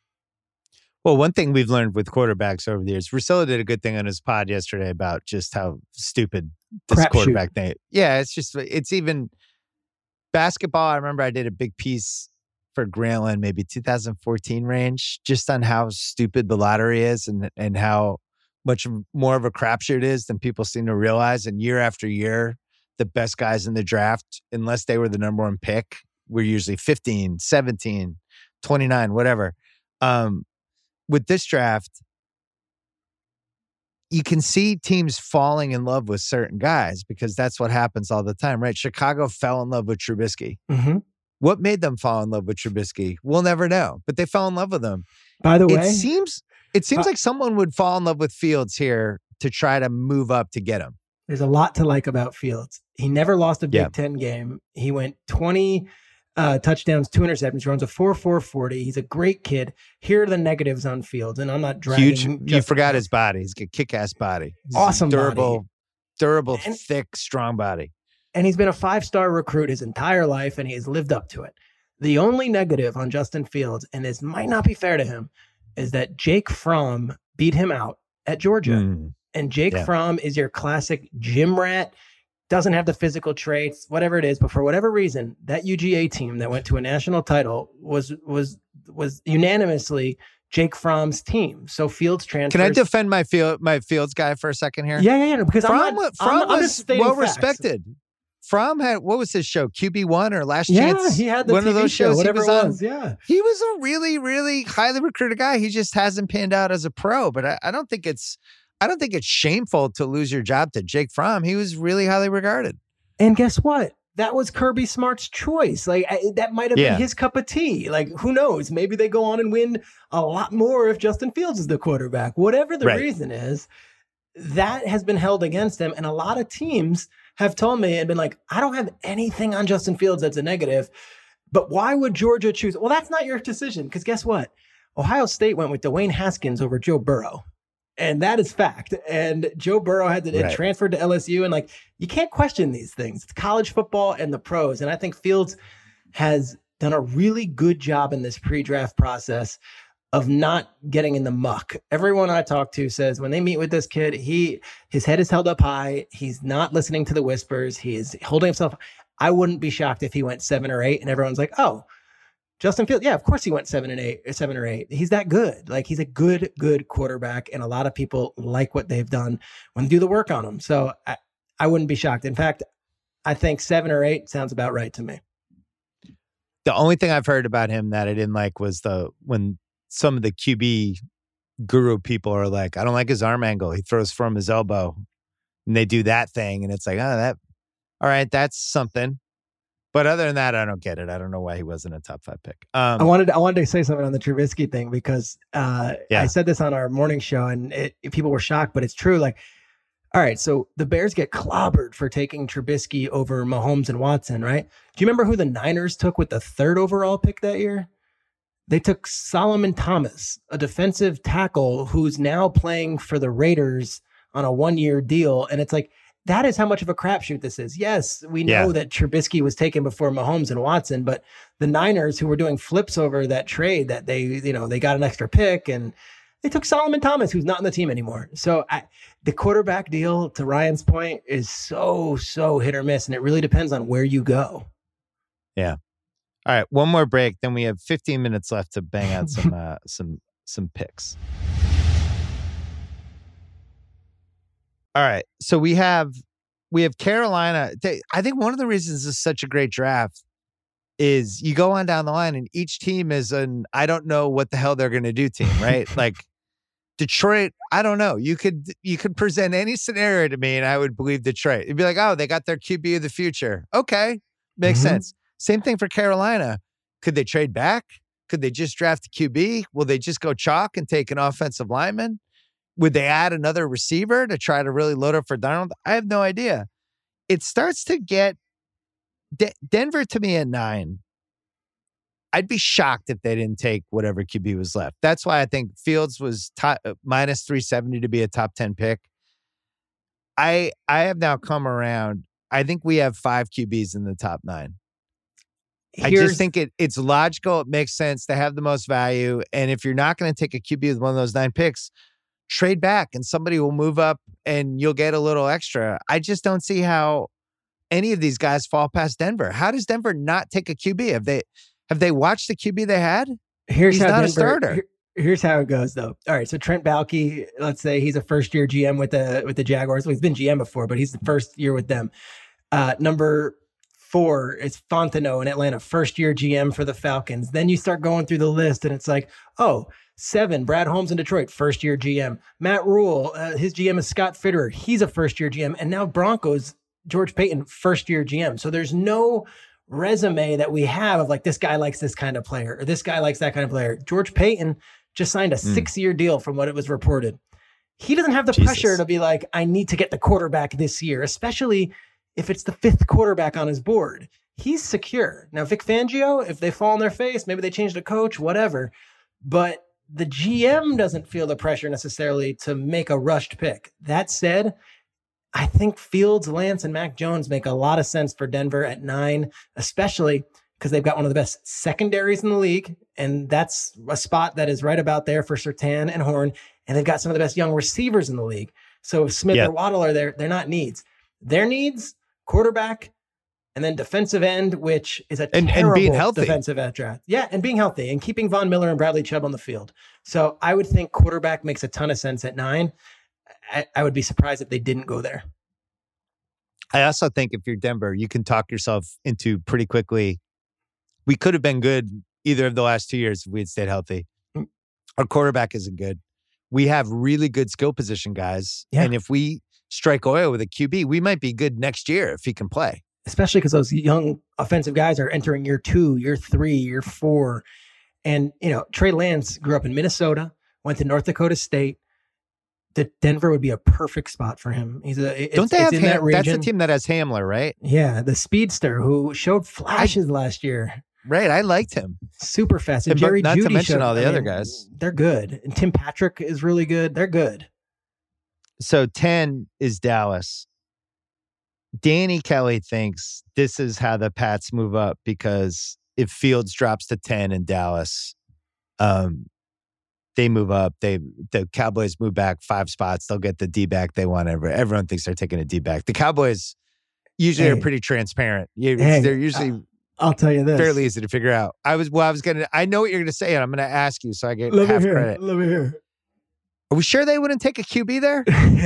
Well, one thing we've learned with quarterbacks over the years, Russillo did a good thing on his pod yesterday about just how stupid this Crap quarterback shoot. thing. Yeah, it's just, it's even basketball. I remember I did a big piece for Grantland, maybe two thousand fourteen range, just on how stupid the lottery is and, and how much more of a crapshoot it is than people seem to realize. And year after year, the best guys in the draft, unless they were the number one pick, were usually fifteen, seventeen, twenty-nine, whatever. Um, With this draft, you can see teams falling in love with certain guys because that's what happens all the time, right? Chicago fell in love with Trubisky. Mm-hmm. What made them fall in love with Trubisky? We'll never know, but they fell in love with him. By the It way, seems it seems uh, like someone would fall in love with Fields here to try to move up to get him. there's a lot to like about Fields. He never lost a Big Yeah. Ten game. He went twenty uh, touchdowns, two interceptions, runs a four four forty. He's a great kid. Here are the negatives on Fields, and I'm not dragging. Huge. You Justin forgot Fields. his body. He's got a kick-ass body. He's Awesome durable, body. durable, And- thick, strong body. And he's been a five-star recruit his entire life, and he has lived up to it. The only negative on Justin Fields, and this might not be fair to him, is that Jake Fromm beat him out at Georgia. Mm. And Jake Yeah. Fromm is your classic gym rat, doesn't have the physical traits, whatever it is. But for whatever reason, that U G A team that went to a national title was was was unanimously Jake Fromm's team. So Fields transfers. Can I defend my field my Fields guy for a second here? Yeah, yeah, yeah. Because Fromm, I'm not, wa- I'm, Fromm I'm just was stating well facts. respected. Fromm had, what was his show? Q B one or Last Yeah, Chance? he had the One T V of those show, shows whatever he was it on. was. Yeah. He was a really, really highly recruited guy. He just hasn't panned out as a pro. But I, I don't think it's, I don't think it's shameful to lose your job to Jake Fromm. He was really highly regarded. And guess what? That was Kirby Smart's choice. Like I, that might have Yeah. been his cup of tea. Like who knows? Maybe they go on and win a lot more if Justin Fields is the quarterback. Whatever the Right. reason is, that has been held against him. And a lot of teams have told me and been like, I don't have anything on Justin Fields that's a negative. But why would Georgia choose? Well, that's not your decision. Because guess what? Ohio State went with Dwayne Haskins over Joe Burrow. And that is fact. And Joe Burrow had to had Right. transferred to L S U. And like, you can't question these things. It's college football and the pros. And I think Fields has done a really good job in this pre-draft process of not getting in the muck. Everyone I talk to says when they meet with this kid, he his head is held up high. He's not listening to the whispers. He is holding himself. I wouldn't be shocked if he went seven or eight and everyone's like, oh, Justin Fields. Yeah, of course he went seven and eight, seven or eight. He's that good. Like he's a good, good quarterback. And a lot of people like what they've done when they do the work on him. So I, I wouldn't be shocked. In fact, I think seven or eight sounds about right to me. The only thing I've heard about him that I didn't like was the when some of the Q B guru people are like, I don't like his arm angle. He throws from his elbow. And they do that thing. And it's like, oh, that, all right, that's something. But other than that, I don't get it. I don't know why he wasn't a top five pick. Um, I wanted I wanted to say something on the Trubisky thing because uh, yeah. I said this on our morning show and it, people were shocked, but it's true. Like, all right, so the Bears get clobbered for taking Trubisky over Mahomes and Watson, right? Do you remember who the Niners took with the third overall pick that year? They took Solomon Thomas, a defensive tackle who's now playing for the Raiders on a one-year deal. And it's like, that is how much of a crapshoot this is. Yes, we know yeah. that Trubisky was taken before Mahomes and Watson, but the Niners who were doing flips over that trade that they, you know, they got an extra pick and they took Solomon Thomas, who's not on the team anymore. So I, the quarterback deal, to Ryan's point, is so, so hit or miss. And it really depends on where you go. Yeah. All right. One more break. Then we have fifteen minutes left to bang out some, uh, some, some picks. All right. So we have we have Carolina. I think one of the reasons this is such a great draft is you go on down the line and each team is an I don't know what the hell they're going to do team, right? Like Detroit, I don't know. You could you could present any scenario to me and I would believe Detroit. It'd be like, oh, they got their Q B of the future. Okay. Makes mm-hmm. sense. Same thing for Carolina. Could they trade back? Could they just draft a Q B? Will they just go chalk and take an offensive lineman? Would they add another receiver to try to really load up for Darnold? I have no idea. It starts to get De- Denver to me at nine. I'd be shocked if they didn't take whatever Q B was left. That's why I think Fields was top, minus three seventy to be a top ten pick. I I have now come around. I think we have five Q Bs in the top nine. Here's, I just think it it's logical. It makes sense. They have the most value. And if you're not going to take a Q B with one of those nine picks, trade back and somebody will move up and you'll get a little extra. I just don't see how any of these guys fall past Denver. How does Denver not take a Q B? Have they have they watched the Q B they had? Here's he's how not Denver, a starter. Here, here's how it goes though. All right, so Trent Baalke, let's say he's a first year G M with the with the Jaguars. Well, he's been G M before, but he's the first year with them. Uh, number four is Fontenot in Atlanta, first year G M for the Falcons. Then you start going through the list and it's like, oh, seven, Brad Holmes in Detroit, first year G M. Matt Rule, uh, his G M is Scott Fitterer. He's a first year G M. And now Broncos, George Payton, first year G M. So there's no resume that we have of like, this guy likes this kind of player or this guy likes that kind of player. George Payton just signed a mm. six year deal from what it was reported. He doesn't have the Jesus. pressure to be like, I need to get the quarterback this year, especially if it's the fifth quarterback on his board. He's secure. Now, Vic Fangio, if they fall on their face, maybe they change the coach, whatever. But the G M doesn't feel the pressure necessarily to make a rushed pick. That said, I think Fields, Lance, and Mac Jones make a lot of sense for Denver at nine, especially because they've got one of the best secondaries in the league. And that's a spot that is right about there for Surtain and Horn. And they've got some of the best young receivers in the league. So if Smith yeah. or Waddle are there, they're not needs. Their needs, quarterback, and then defensive end, which is a and, terrible and being healthy. defensive end draft. Yeah, and being healthy and keeping Von Miller and Bradley Chubb on the field. So I would think quarterback makes a ton of sense at nine. I, I would be surprised if they didn't go there. I also think if you're Denver, you can talk yourself into pretty quickly. We could have been good either of the last two years if we had stayed healthy. Our quarterback isn't good. We have really good skill position guys. Yeah. And if we strike oil with a Q B, we might be good next year if he can play. Especially because those young offensive guys are entering year two, year three, year four. And, you know, Trey Lance grew up in Minnesota, went to North Dakota State. That Denver would be a perfect spot for him. He's a it's, don't they have in Ham- that region. That's the team that has Hamler, right? Yeah, the speedster who showed flashes I, last year. Right, I liked him. Super fast. And, and Jerry not Jeudy to mention showed, all the I other mean, guys. They're good. And Tim Patrick is really good. They're good. So ten is Dallas. Danny Kelly thinks this is how the Pats move up because if Fields drops to ten in Dallas, um, they move up. They the Cowboys move back five spots. They'll get the D back they want. Ever everyone thinks they're taking a D back. The Cowboys usually Hey. are pretty transparent. You, Hey, they're usually uh, I'll tell you this. fairly easy to figure out. I was well. I was gonna. I know what you're gonna say, and I'm gonna ask you, so I get Let me half hear. credit. Let me hear. Are we sure they wouldn't take a Q B there?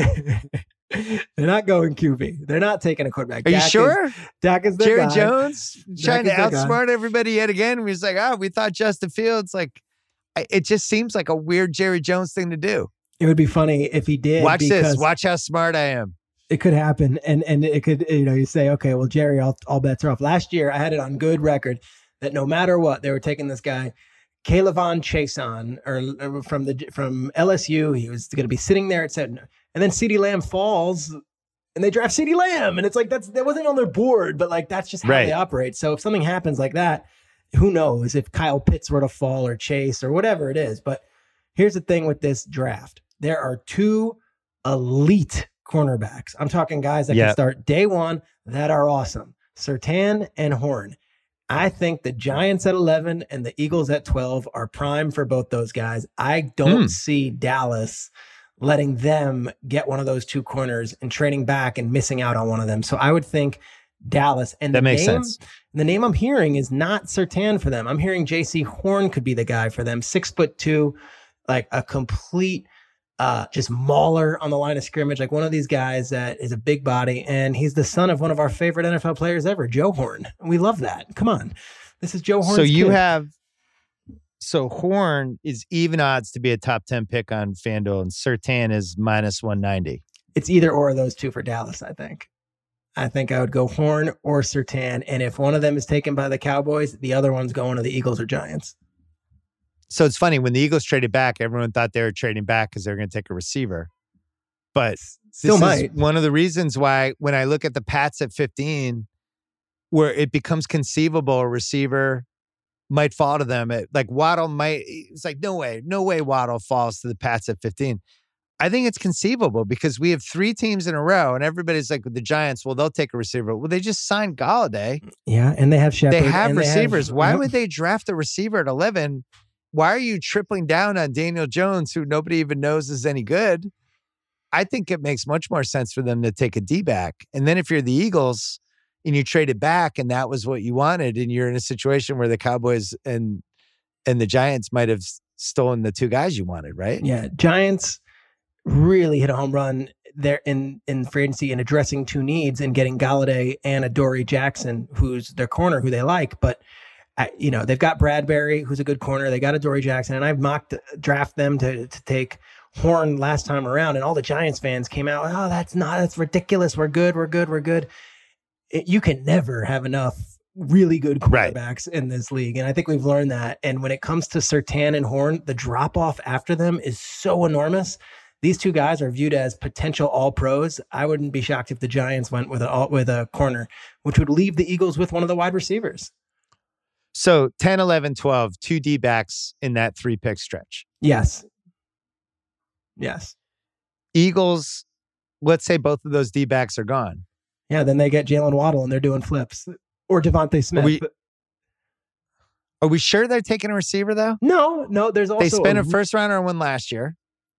They're not going Q B. They're not taking a quarterback. Are you Dak is- sure? Dak is their Jerry guy. Jones trying to is their guy. outsmart everybody yet again. We was like, oh, we thought Justin Fields. Like, I- it just seems like a weird Jerry Jones thing to do. It would be funny if he did. Watch because this. Watch how smart I am. It could happen, and and it could, you know, you say, okay, well, Jerry, all, all bets are off. Last year, I had it on good record that no matter what, they were taking this guy, Kayvon Chason, or, or from the from L S U. He was going to be sitting there at seven, and then CeeDee Lamb falls, and they draft CeeDee Lamb, and it's like that's that wasn't on their board, but like that's just how Right. they operate. So if something happens like that, who knows if Kyle Pitts were to fall or Chase or whatever it is. But here's the thing with this draft: there are two elite cornerbacks. I'm talking guys that Yep. can start day one that are awesome. Surtain and Horn. I think the Giants at eleven and the Eagles at twelve are prime for both those guys. I don't Hmm. see Dallas letting them get one of those two corners and trading back and missing out on one of them. So I would think Dallas. And That the makes name, sense. The name I'm hearing is not Surtain for them. I'm hearing J C Horn could be the guy for them. Six foot two, like a complete Uh, just mauler on the line of scrimmage, like one of these guys that is a big body, and he's the son of one of our favorite N F L players ever, Joe Horn. We love that. Come on, this is Joe Horn. So you have, so Horn is even odds to be a top ten pick on FanDuel, and Surtain is minus one ninety. It's either or of those two for Dallas. I think. I think I would go Horn or Surtain, and if one of them is taken by the Cowboys, the other one's going to the Eagles or Giants. So it's funny, when the Eagles traded back, everyone thought they were trading back because they were going to take a receiver. But Still this might. is one of the reasons why when I look at the Pats at fifteen, where it becomes conceivable a receiver might fall to them. It, like Waddle might, it's like, no way, no way Waddle falls to the Pats at fifteen. I think it's conceivable because we have three teams in a row and everybody's like with the Giants, well, they'll take a receiver. Well, they just signed Galladay. Yeah, and they have Shepard. They have and they receivers. have- Why yep. would they draft a receiver at eleven? Why are you tripling down on Daniel Jones, who nobody even knows is any good? I think it makes much more sense for them to take a D-back. And then if you're the Eagles and you trade it back and that was what you wanted, and you're in a situation where the Cowboys and and the Giants might have stolen the two guys you wanted, right? Yeah, Giants really hit a home run there in in free agency and addressing two needs and getting Galladay and Adoree Jackson, who's their corner, who they like. But I, you know, they've got Bradbury, who's a good corner. They got Adoree Jackson, and I've mocked draft them to to take Horn last time around, and all the Giants fans came out, oh, that's not, that's ridiculous. We're good, we're good, we're good. It, you can never have enough really good quarterbacks right. in this league, and I think we've learned that. And when it comes to Surtain and Horn, the drop off after them is so enormous. These two guys are viewed as potential all pros. I wouldn't be shocked if the Giants went with a with a corner, which would leave the Eagles with one of the wide receivers. So ten, eleven, twelve, two D-backs in that three-pick stretch. Yes. Yes. Eagles, let's say both of those D-backs are gone. Yeah, then they get Jalen Waddle and they're doing flips. Or Devontae Smith. Are we, are we sure they're taking a receiver, though? No, no. There's also They spent a, a first rounder on one last year.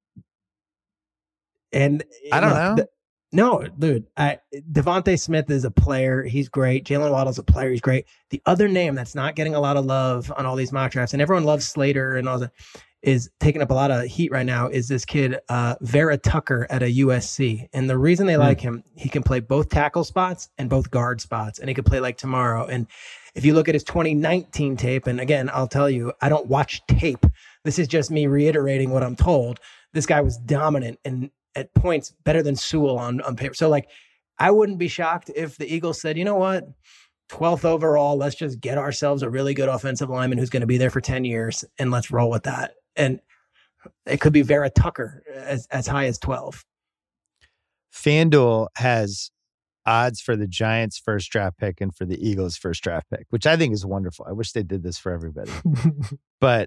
And I don't look, know. The, no, dude. I, Devontae Smith is a player. He's great. Jalen Waddle's a player. He's great. The other name that's not getting a lot of love on all these mock drafts, and everyone loves Slater and all that, is taking up a lot of heat right now, is this kid, uh, Vera Tucker at a U S C. And the reason they mm. like him, he can play both tackle spots and both guard spots, and he could play like tomorrow. And if you look at his twenty nineteen tape, and again, I'll tell you, I don't watch tape. This is just me reiterating what I'm told. This guy was dominant and at points better than Sewell on, on paper. So like, I wouldn't be shocked if the Eagles said, you know what, twelfth overall, let's just get ourselves a really good offensive lineman who's going to be there for ten years and let's roll with that. And it could be Vera Tucker as, as high as twelve. FanDuel has odds for the Giants first draft pick and for the Eagles first draft pick, which I think is wonderful. I wish they did this for everybody. But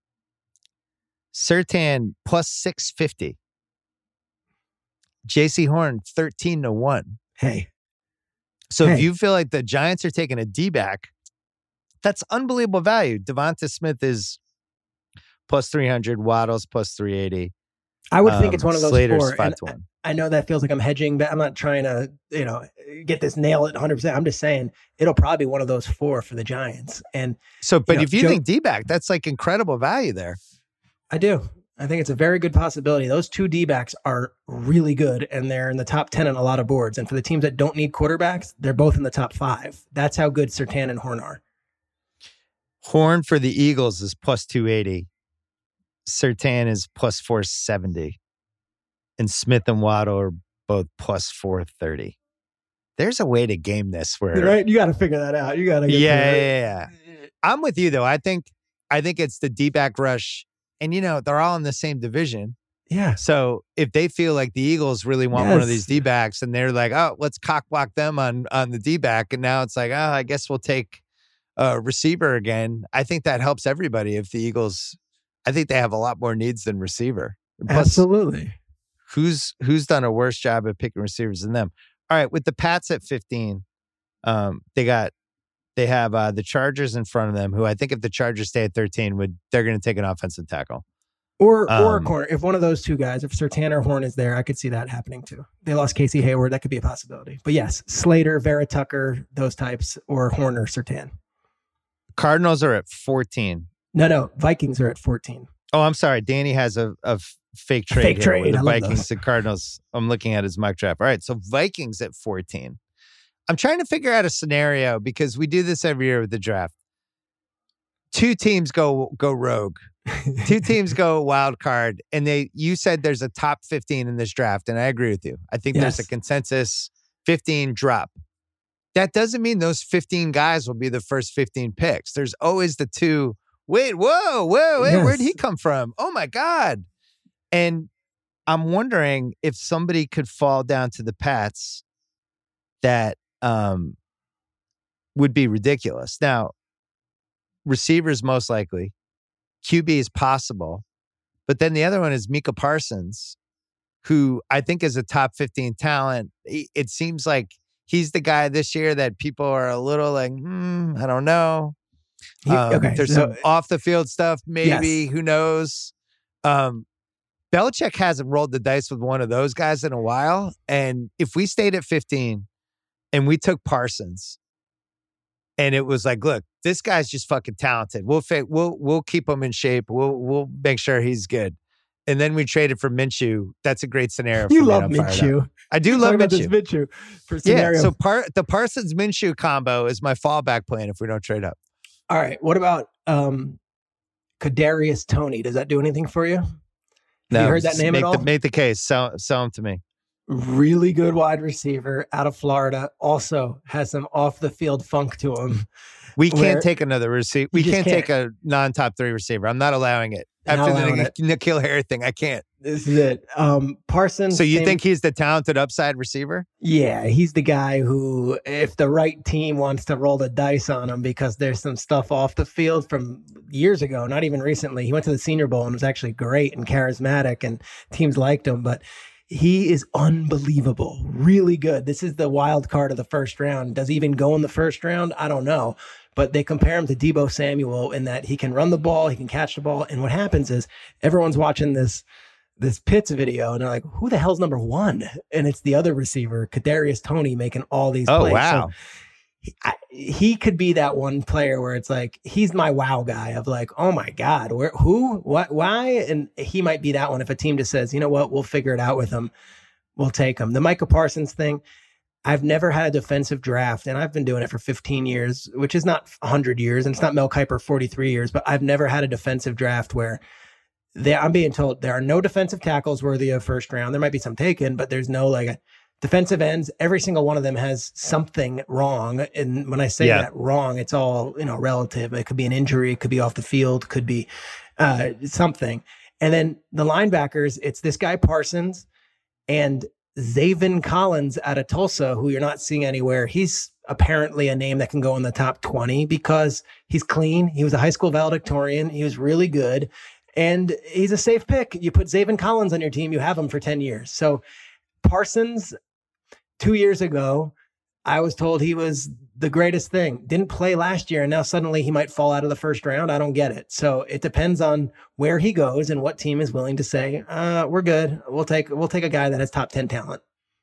Surtain plus six fifty. J C Horn thirteen to one. Hey. So hey. if you feel like the Giants are taking a D-back, that's unbelievable value. Devonta Smith is plus three hundred. Waddle's plus three eighty. I would um, think it's one of those Slater's four. five to one. I know that feels like I'm hedging, but I'm not trying to, you know, get this nail at one hundred percent. I'm just saying it'll probably be one of those four for the Giants. And so, but you know, if you Joe, think D-back, that's like incredible value there. I do. I think it's a very good possibility. Those two D-backs are really good, and they're in the top ten on a lot of boards. And for the teams that don't need quarterbacks, they're both in the top five. That's how good Surtain and Horn are. Horn for the Eagles is plus two eighty. Surtain is plus four seventy. And Smith and Waddle are both plus four thirty. There's a way to game this where right, you got to figure that out. You got to yeah, yeah, yeah. I'm with you though. I think I think it's the D-back rush, and you know they're all in the same division. Yeah. So if they feel like the Eagles really want yes. one of these D-backs, and they're like, oh, let's cock block them on on the D-back, and now it's like, oh, I guess we'll take a receiver again. I think that helps everybody. If the Eagles, I think they have a lot more needs than receiver. Plus, absolutely. Who's who's done a worse job at picking receivers than them? All right, with the Pats at fifteen, um, they got they have uh, the Chargers in front of them. Who I think if the Chargers stay at thirteen, would they're going to take an offensive tackle or um, or a corner. If one of those two guys, if Surtain or Horn is there, I could see that happening too. They lost Casey Hayward, that could be a possibility. But yes, Slater, Vera Tucker, those types, or Horn or Surtain. Cardinals are at fourteen. No, no, Vikings are at fourteen. Oh, I'm sorry. Danny has a, a fake trade. Fake here trade. with the I Vikings and Cardinals. I'm looking at his mock draft. All right, so Vikings at fourteen. I'm trying to figure out a scenario because we do this every year with the draft. Two teams go go rogue. Two teams go wild card, and they. You said there's a top fifteen in this draft, and I agree with you. I think yes. there's a consensus fifteen drop. That doesn't mean those fifteen guys will be the first fifteen picks. There's always the two. Wait, whoa, whoa, wait, yes. where'd he come from? Oh my God. And I'm wondering if somebody could fall down to the Pats that um, would be ridiculous. Now, receivers most likely, Q B is possible, but then the other one is Micah Parsons, who I think is a top fifteen talent. It seems like he's the guy this year that people are a little like, hmm, I don't know. He, um, okay, there's so, some off the field stuff, maybe. Yes. Who knows? Um, Belichick hasn't rolled the dice with one of those guys in a while. And if we stayed at fifteen and we took Parsons, and it was like, look, this guy's just fucking talented. We'll fi- we'll we'll keep him in shape. We'll we'll make sure he's good. And then we traded for Minshew. That's a great scenario. You for love Minshew. I do love Minshew. Minshew for scenario. Yeah. So par- the Parsons Minshew combo is my fallback plan if we don't trade up. All right. What about um, Kadarius Toney? Does that do anything for you? Have no, you heard that name make at all? The, make the case. Sell, sell him to me. Really good wide receiver out of Florida. Also has some off the field funk to him. We can't take another receiver. We can't, can't take a non-top three receiver. I'm not allowing it. Not After allowing the it. N'Keal Harry thing, I can't. This is it. Um, Parsons. So you same, think he's the talented upside receiver? Yeah, he's the guy who, if the right team wants to roll the dice on him because there's some stuff off the field from years ago, not even recently. He went to the Senior Bowl and was actually great and charismatic, and teams liked him, but he is unbelievable. Really good. This is the wild card of the first round. Does he even go in the first round? I don't know. But they compare him to Deebo Samuel in that he can run the ball, he can catch the ball. And what happens is everyone's watching this this Pitts video and they're like, who the hell's number one? And it's the other receiver, Kadarius Toney, making all these oh, plays. Wow. So he, I, he could be that one player where it's like, he's my wow guy of like, oh my God, where, who, what, why? And he might be that one if a team just says, you know what, we'll figure it out with him. We'll take him. The Micah Parsons thing, I've never had a defensive draft, and I've been doing it for fifteen years, which is not one hundred years, and it's not Mel Kiper forty-three years, but I've never had a defensive draft where they, I'm being told there are no defensive tackles worthy of first round. There might be some taken, but there's no like a defensive ends. Every single one of them has something wrong. And when I say yeah. that wrong, it's all, you know, relative. It could be an injury, it could be off the field, could be uh, something. And then the linebackers, it's this guy Parsons and Zaven Collins out of Tulsa, who you're not seeing anywhere. He's apparently a name that can go in the top twenty because he's clean. He was a high school valedictorian. He was really good. And he's a safe pick. You put Zaven Collins on your team, you have him for ten years. So Parsons, two years ago, I was told he was the greatest thing. Didn't play last year, and now suddenly he might fall out of the first round. I don't get it. So it depends on where he goes and what team is willing to say, uh, we're good. We'll take we'll take a guy that has top ten talent.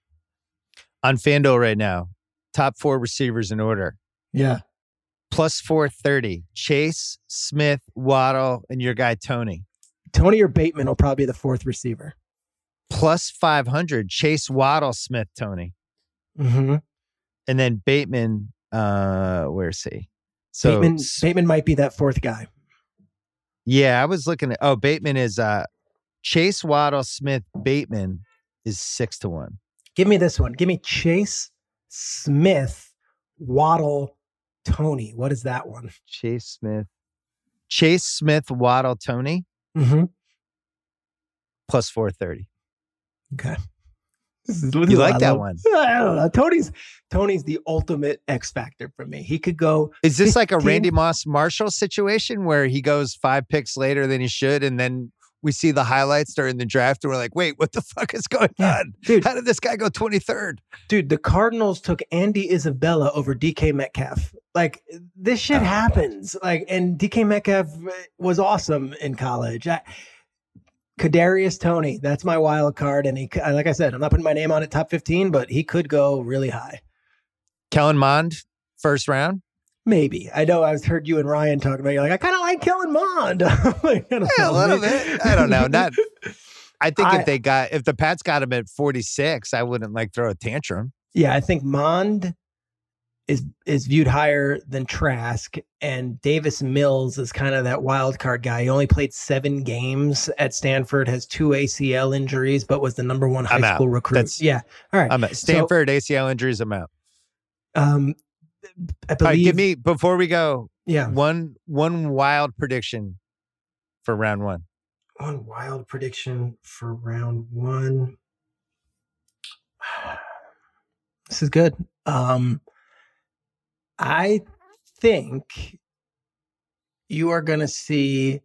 On FanDuel right now, top four receivers in order. Yeah. Plus four thirty. Chase, Smith, Waddle, and your guy Tony. Tony or Bateman will probably be the fourth receiver. Plus five hundred. Chase, Waddle, Smith, Tony. Mm-hmm. And then Bateman, uh, where's he? So Bateman, Bateman might be that fourth guy. Yeah, I was looking at, oh, Bateman is uh, Chase, Waddle, Smith, Bateman is six to one. Give me this one. Give me Chase, Smith, Waddle, Tony. What is that one? Chase Smith. Chase Smith, Waddle, Tony. Mm-hmm. Plus four thirty. Okay. This is, this you is like that one? I don't know. Tony's Tony's the ultimate X factor for me. He could go. Is this fifteen like a Randy Moss Marshall situation where he goes five picks later than he should, and then we see the highlights during the draft and we're like, wait, what the fuck is going yeah, on? Dude, how did this guy go twenty-third? Dude, the Cardinals took Andy Isabella over D K Metcalf. Like, this shit oh, happens. God. Like, and D K Metcalf was awesome in college. I, Kadarius Toney, that's my wild card. And he, like I said, I'm not putting my name on it top fifteen, but he could go really high. Kellen Mond, first round? Maybe. I know I've heard you and Ryan talking about, you're like, I kind of like Kellen Mond. like, yeah, a little bit. I don't know. Not. I think I, if they got, if the Pats got him at forty-six, I wouldn't like throw a tantrum. Yeah, I think Mond is is viewed higher than Trask, and Davis Mills is kind of that wild card guy. He only played seven games at Stanford, has two A C L injuries, but was the number one high I'm school out. recruit. That's, yeah, all right. I'm at Stanford so, A C L injuries. I'm out. Um, I believe. All right, give me before we go. Yeah, one one wild prediction for round one. One wild prediction for round one. This is good. Um. I think you are going to see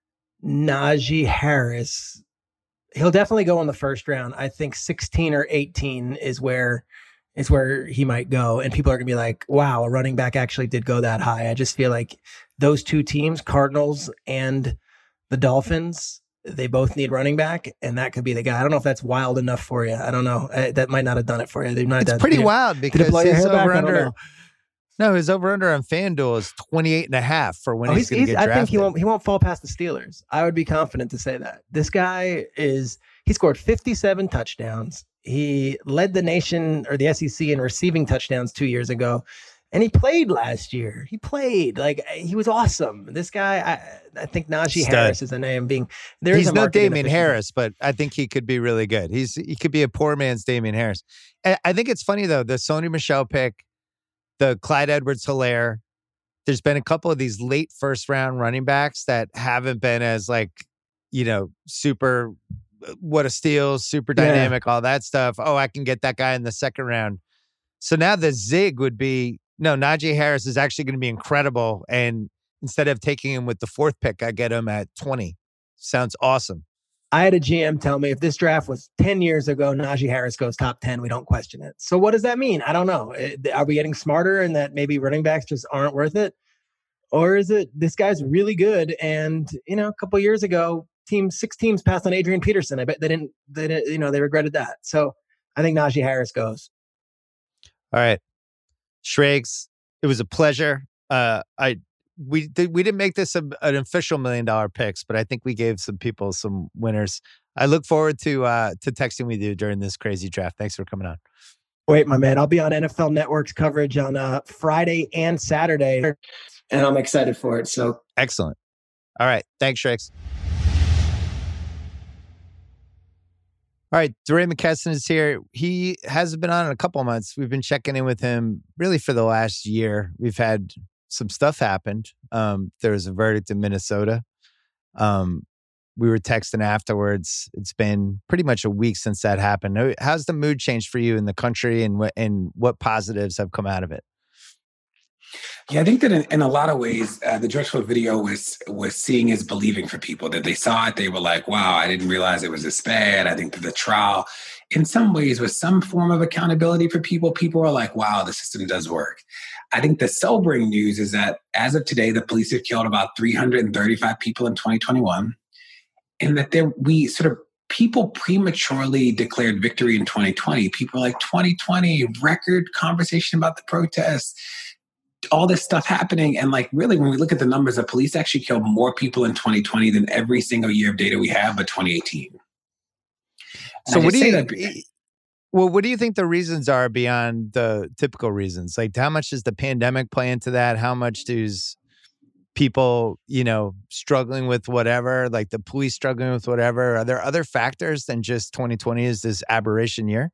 Najee Harris. He'll definitely go in the first round. I think sixteen or eighteen is where is where he might go. And people are going to be like, wow, a running back actually did go that high. I just feel like those two teams, Cardinals and the Dolphins, they both need running back, and that could be the guy. I don't know if that's wild enough for you. I don't know. I, that might not have done it for you. They might it's have, pretty you know, wild because his over under. No, his over under on FanDuel is twenty-eight and a half for when oh, he's, he's going to get drafted. I think he won't, he won't fall past the Steelers. I would be confident to say that. This guy is, he scored fifty-seven touchdowns. He led the nation or the S E C in receiving touchdowns two years ago. And he played last year. He played like he was awesome. This guy, I, I think Najee Stud. Harris is a name being there. He's no Damian Harris, but I think he could be really good. He's, he could be a poor man's Damian Harris. And I think it's funny though, the Sony Michel pick, the Clyde Edwards-Helaire. There's been a couple of these late first round running backs that haven't been as like, you know, super, what a steal, super dynamic, yeah. all that stuff. Oh, I can get that guy in the second round. So now the zig would be, no, Najee Harris is actually going to be incredible. And instead of taking him with the fourth pick, I get him at twenty. Sounds awesome. I had a G M tell me if this draft was ten years ago, Najee Harris goes top ten. We don't question it. So what does that mean? I don't know. Are we getting smarter and that maybe running backs just aren't worth it? Or is it this guy's really good? And, you know, a couple of years ago, team six teams passed on Adrian Peterson. I bet they didn't, they didn't, you know, they regretted that. So I think Najee Harris goes. All right. Schrags, it was a pleasure. Uh, I we did, we didn't make this a, an official million dollar picks, but I think we gave some people some winners. I look forward to uh, to texting with you during this crazy draft. Thanks for coming on. Wait, my man, I'll be on N F L Network's coverage on uh, Friday and Saturday, and I'm excited for it. So excellent. All right, thanks, Schrags. All right, DeRay McKesson is here. He hasn't been on in a couple of months. We've been checking in with him really for the last year. We've had some stuff happened. Um, there was a verdict in Minnesota. Um, we were texting afterwards. It's been pretty much a week since that happened. How's the mood changed for you in the country, and what and what positives have come out of it? Yeah, I think that in, in a lot of ways, uh, the George Floyd video was was seeing is believing for people. That they saw it, they were like, wow, I didn't realize it was this bad. I think that the trial, in some ways, was some form of accountability for people. People were like, wow, the system does work. I think the sobering news is that as of today, the police have killed about three hundred thirty-five people in twenty twenty-one, and that there we sort of people prematurely declared victory in twenty twenty. People are like, twenty twenty, record conversation about the protests, all this stuff happening. And like, really, when we look at the numbers, the police actually killed more people in twenty twenty than every single year of data we have, but twenty eighteen. And so I what do you, that, well, what do you think the reasons are beyond the typical reasons? Like, how much does the pandemic play into that? How much does people, you know, struggling with whatever, like the police struggling with whatever? Are there other factors than just twenty twenty is this aberration year?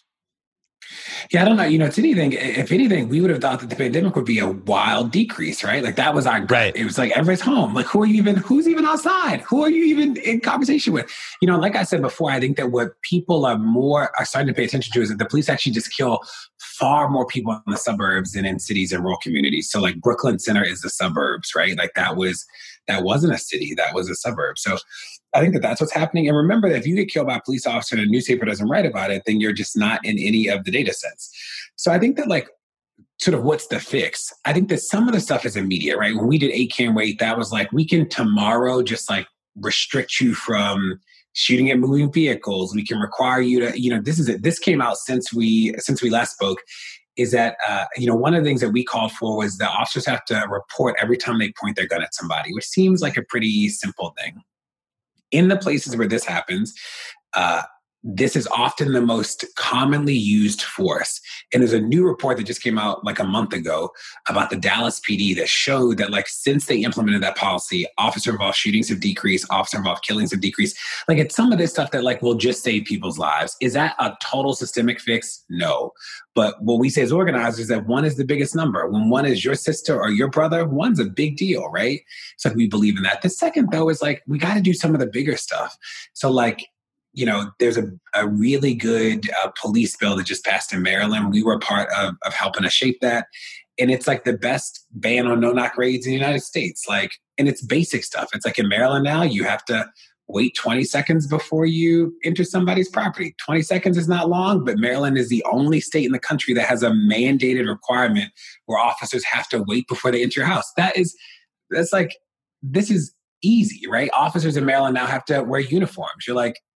Yeah, I don't know. You know, it's anything. If anything, we would have thought that the pandemic would be a wild decrease, right? Like that was our gut. Right. It was like everybody's home. Like, who are you even? Who's even outside? Who are you even in conversation with? You know, like I said before, I think that what people are more are starting to pay attention to is that the police actually just kill far more people in the suburbs than in cities and rural communities. So, like Brooklyn Center is the suburbs, right? Like that was that wasn't a city, that was a suburb. So I think that that's what's happening. And remember that if you get killed by a police officer and a newspaper doesn't write about it, then you're just not in any of the data sets. So I think that like sort of what's the fix? I think that some of the stuff is immediate, right? When we did eight Can't Wait, that was like, we can tomorrow just like restrict you from shooting at moving vehicles. We can require you to, you know, this is it. This came out since we, since we last spoke. Is that, uh, you know, one of the things that we called for was the officers have to report every time they point their gun at somebody, which seems like a pretty simple thing. In the places where this happens, uh, this is often the most commonly used force. And there's a new report that just came out like a month ago about the Dallas P D that showed that like since they implemented that policy, officer-involved shootings have decreased, officer-involved killings have decreased. Like it's some of this stuff that like will just save people's lives. Is that a total systemic fix? No. But what we say as organizers is that one is the biggest number. When one is your sister or your brother, one's a big deal, right? So we believe in that. The second though is like, we got to do some of the bigger stuff. So like, you know, there's a, a really good uh, police bill that just passed in Maryland. We were part of, of helping to shape that. And it's like the best ban on no-knock raids in the United States. Like, and it's basic stuff. It's like in Maryland now, you have to wait twenty seconds before you enter somebody's property. twenty seconds is not long, but Maryland is the only state in the country that has a mandated requirement where officers have to wait before they enter your house. That is, that's like, this is easy, right? Officers in Maryland now have to wear uniforms. You're like,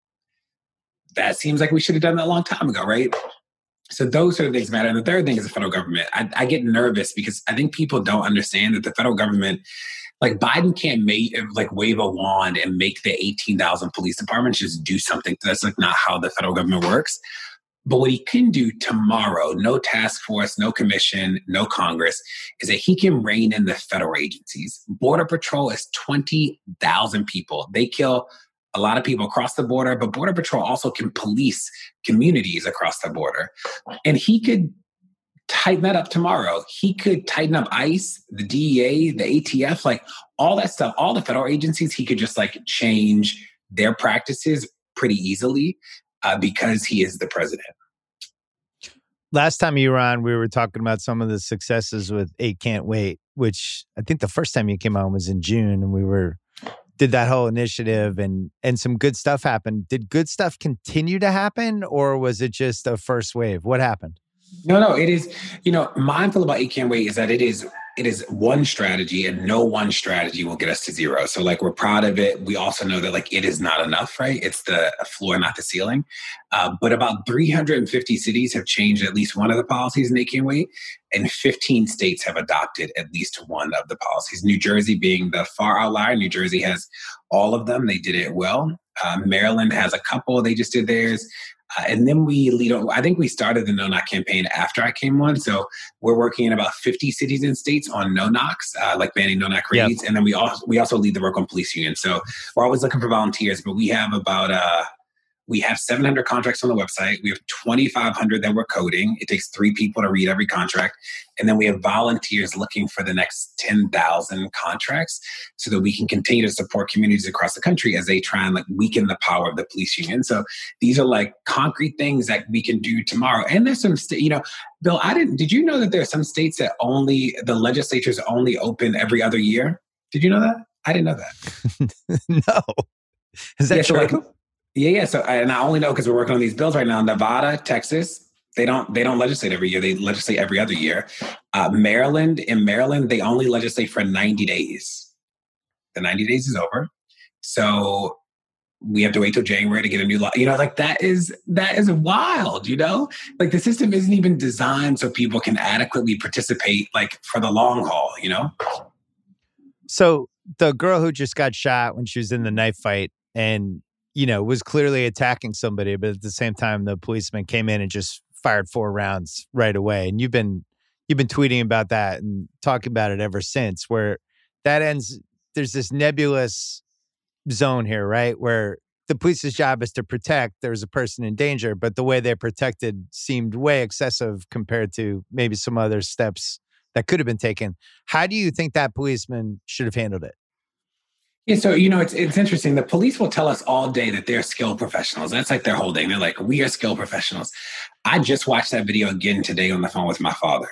that seems like we should have done that a long time ago, right? So those sort of things matter. And the third thing is the federal government. I, I get nervous because I think people don't understand that the federal government, like Biden can't make, like wave a wand and make the eighteen thousand police departments just do something. That's like not how the federal government works. But what he can do tomorrow, no task force, no commission, no Congress, is that he can rein in the federal agencies. Border Patrol is twenty thousand people. They kill a lot of people across the border, but Border Patrol also can police communities across the border. And he could tighten that up tomorrow. He could tighten up ICE, the D E A, the A T F, like all that stuff, all the federal agencies, he could just like change their practices pretty easily uh, because he is the president. Last time you were on, we were talking about some of the successes with eight Can't Wait, which I think the first time you came on was in June, and we were did that whole initiative and and some good stuff happened. Did good stuff continue to happen, or was it just a first wave? What happened? No, no, it is, you know, mindful about eight Can't Wait is that it is it is one strategy, and no one strategy will get us to zero. So like we're proud of it. We also know that like it is not enough, right? It's the floor, not the ceiling. Uh, but about three hundred fifty cities have changed at least one of the policies in eight Can't Wait, and fifteen states have adopted at least one of the policies. New Jersey being the far outlier. New Jersey has all of them. They did it well. Uh, Maryland has a couple. They just did theirs. Uh, and then we lead on, I think we started the No Knock campaign after I came on. So we're working in about fifty cities and states on no knocks, uh, like banning no knock raids. Yep. And then we also, we also lead the work on police unions. So we're always looking for volunteers, but we have about, uh, we have seven hundred contracts on the website. We have twenty-five hundred that we're coding. It takes three people to read every contract. And then we have volunteers looking for the next ten thousand contracts so that we can continue to support communities across the country as they try and like weaken the power of the police union. So these are like concrete things that we can do tomorrow. And there's some, st- you know, Bill, I didn't, did you know that there are some states that only, the legislatures only open every other year? Did you know that? I didn't know that. No. Is that yeah, true? So like, Yeah, yeah. So, and I only know because we're working on these bills right now. Nevada, Texas, They don't they don't legislate every year. They legislate every other year. Uh, Maryland, in Maryland, they only legislate for ninety days. The ninety days is over. So we have to wait till January to get a new law. You know, like that is that is wild, you know? Like the system isn't even designed so people can adequately participate like for the long haul, you know? So the girl who just got shot when she was in the knife fight and, you know, was clearly attacking somebody, but at the same time, the policeman came in and just fired four rounds right away. And you've been you've been tweeting about that and talking about it ever since, where that ends, there's this nebulous zone here, right? Where the police's job is to protect, there's a person in danger, but the way they protected seemed way excessive compared to maybe some other steps that could have been taken. How do you think that policeman should have handled it? Yeah, so, you know, it's it's interesting. The police will tell us all day that they're skilled professionals. That's like their whole thing. They're like, we are skilled professionals. I just watched that video again today on the phone with my father.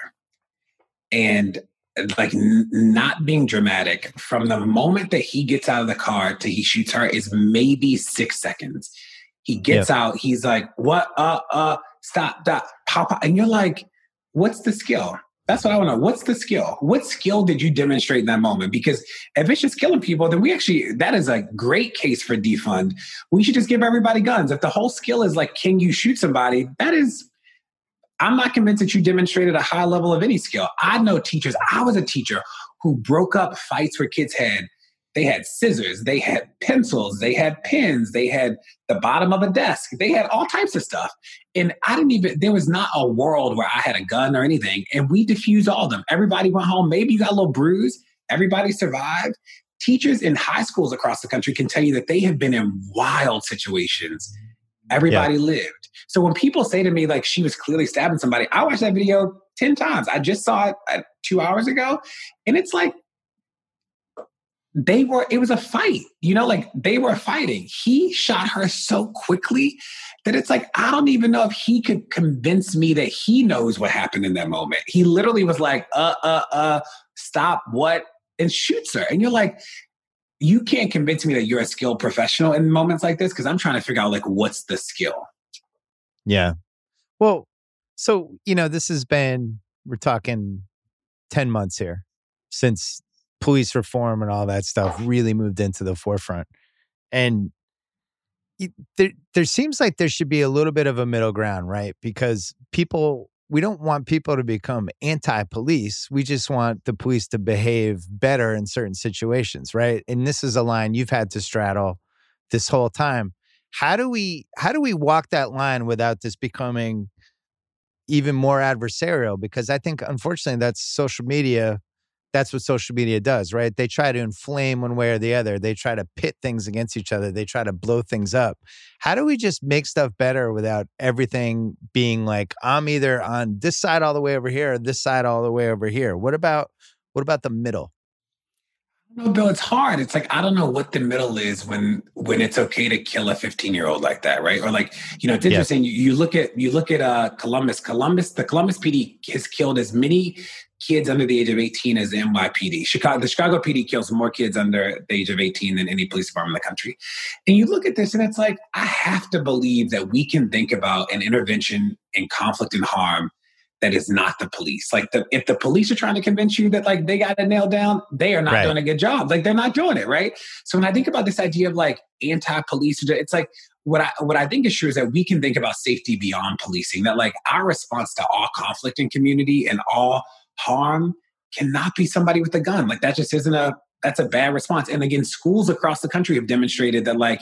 And like n- not being dramatic, from the moment that he gets out of the car to he shoots her is maybe six seconds. He gets yep. out. He's like, what? Uh, uh, stop, stop, pop, pop. And you're like, what's the skill? That's what I want to know. What's the skill? What skill did you demonstrate in that moment? Because if it's just killing people, then we actually, that is a great case for defund. We should just give everybody guns. If the whole skill is like, can you shoot somebody? That is, I'm not convinced that you demonstrated a high level of any skill. I know teachers. I was a teacher who broke up fights where kids had, they had scissors, they had pencils, they had pens, they had the bottom of a desk, they had all types of stuff. And I didn't even, there was not a world where I had a gun or anything. And we diffused all of them. Everybody went home. Maybe you got a little bruise. Everybody survived. Teachers in high schools across the country can tell you that they have been in wild situations. Everybody yeah. lived. So when people say to me, like, she was clearly stabbing somebody, I watched that video ten times. I just saw it uh, two hours ago. And it's like, they were, it was a fight, you know, like they were fighting. He shot her so quickly that it's like, I don't even know if he could convince me that he knows what happened in that moment. He literally was like, uh, uh, uh, stop, what? And shoots her. And you're like, you can't convince me that you're a skilled professional in moments like this, because I'm trying to figure out, like, what's the skill? Yeah. Well, so, you know, this has been, we're talking ten months here since police reform and all that stuff really moved into the forefront. And it, there, there seems like there should be a little bit of a middle ground, right? Because people, we don't want people to become anti-police. We just want the police to behave better in certain situations, right? And this is a line you've had to straddle this whole time. How do we, how do we walk that line without this becoming even more adversarial? Because I think, unfortunately, that's social media. That's what social media does, right? They try to inflame one way or the other. They try to pit things against each other. They try to blow things up. How do we just make stuff better without everything being like, I'm either on this side all the way over here or this side all the way over here? What about, what about the middle? No, Bill, it's hard. It's like, I don't know what the middle is when when it's okay to kill a fifteen-year-old like that, right? Or like, you know, it's interesting. Yeah. You, you look at you look at uh, Columbus. Columbus, the Columbus P D has killed as many kids under the age of eighteen as the N Y P D. Chicago, the Chicago P D kills more kids under the age of eighteen than any police department in the country. And you look at this and it's like, I have to believe that we can think about an intervention in conflict and harm that is not the police. Like, the, if the police are trying to convince you that, like, they got it nailed down, they are not right. doing a good job. Like, they're not doing it, right? So when I think about this idea of like anti-police, it's like, what I what I think is true is that we can think about safety beyond policing. That, like, our response to all conflict in community and all harm cannot be somebody with a gun. Like, that just isn't a, that's a bad response. And again, schools across the country have demonstrated that, like,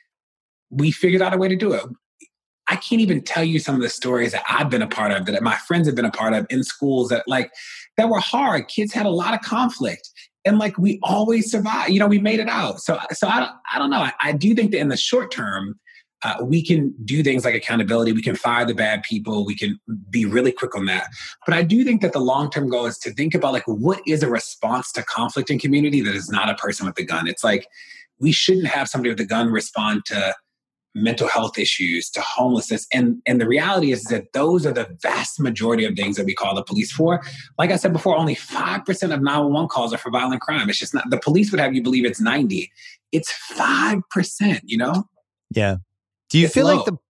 we figured out a way to do it. I can't even tell you some of the stories that I've been a part of, that my friends have been a part of in schools that, like, that were hard. Kids had a lot of conflict, and, like, we always survived. You know, we made it out. So, so I don't, I don't know. I, I do think that in the short term, uh, we can do things like accountability. We can fire the bad people. We can be really quick on that. But I do think that the long-term goal is to think about, like, what is a response to conflict in community that is not a person with a gun? It's like, we shouldn't have somebody with a gun respond to mental health issues, to homelessness. And, and the reality is that those are the vast majority of things that we call the police for. Like I said before, only five percent of nine one one calls are for violent crime. It's just not, the police would have you believe it's ninety. It's five percent, you know? Yeah. Do you it's feel low. like the,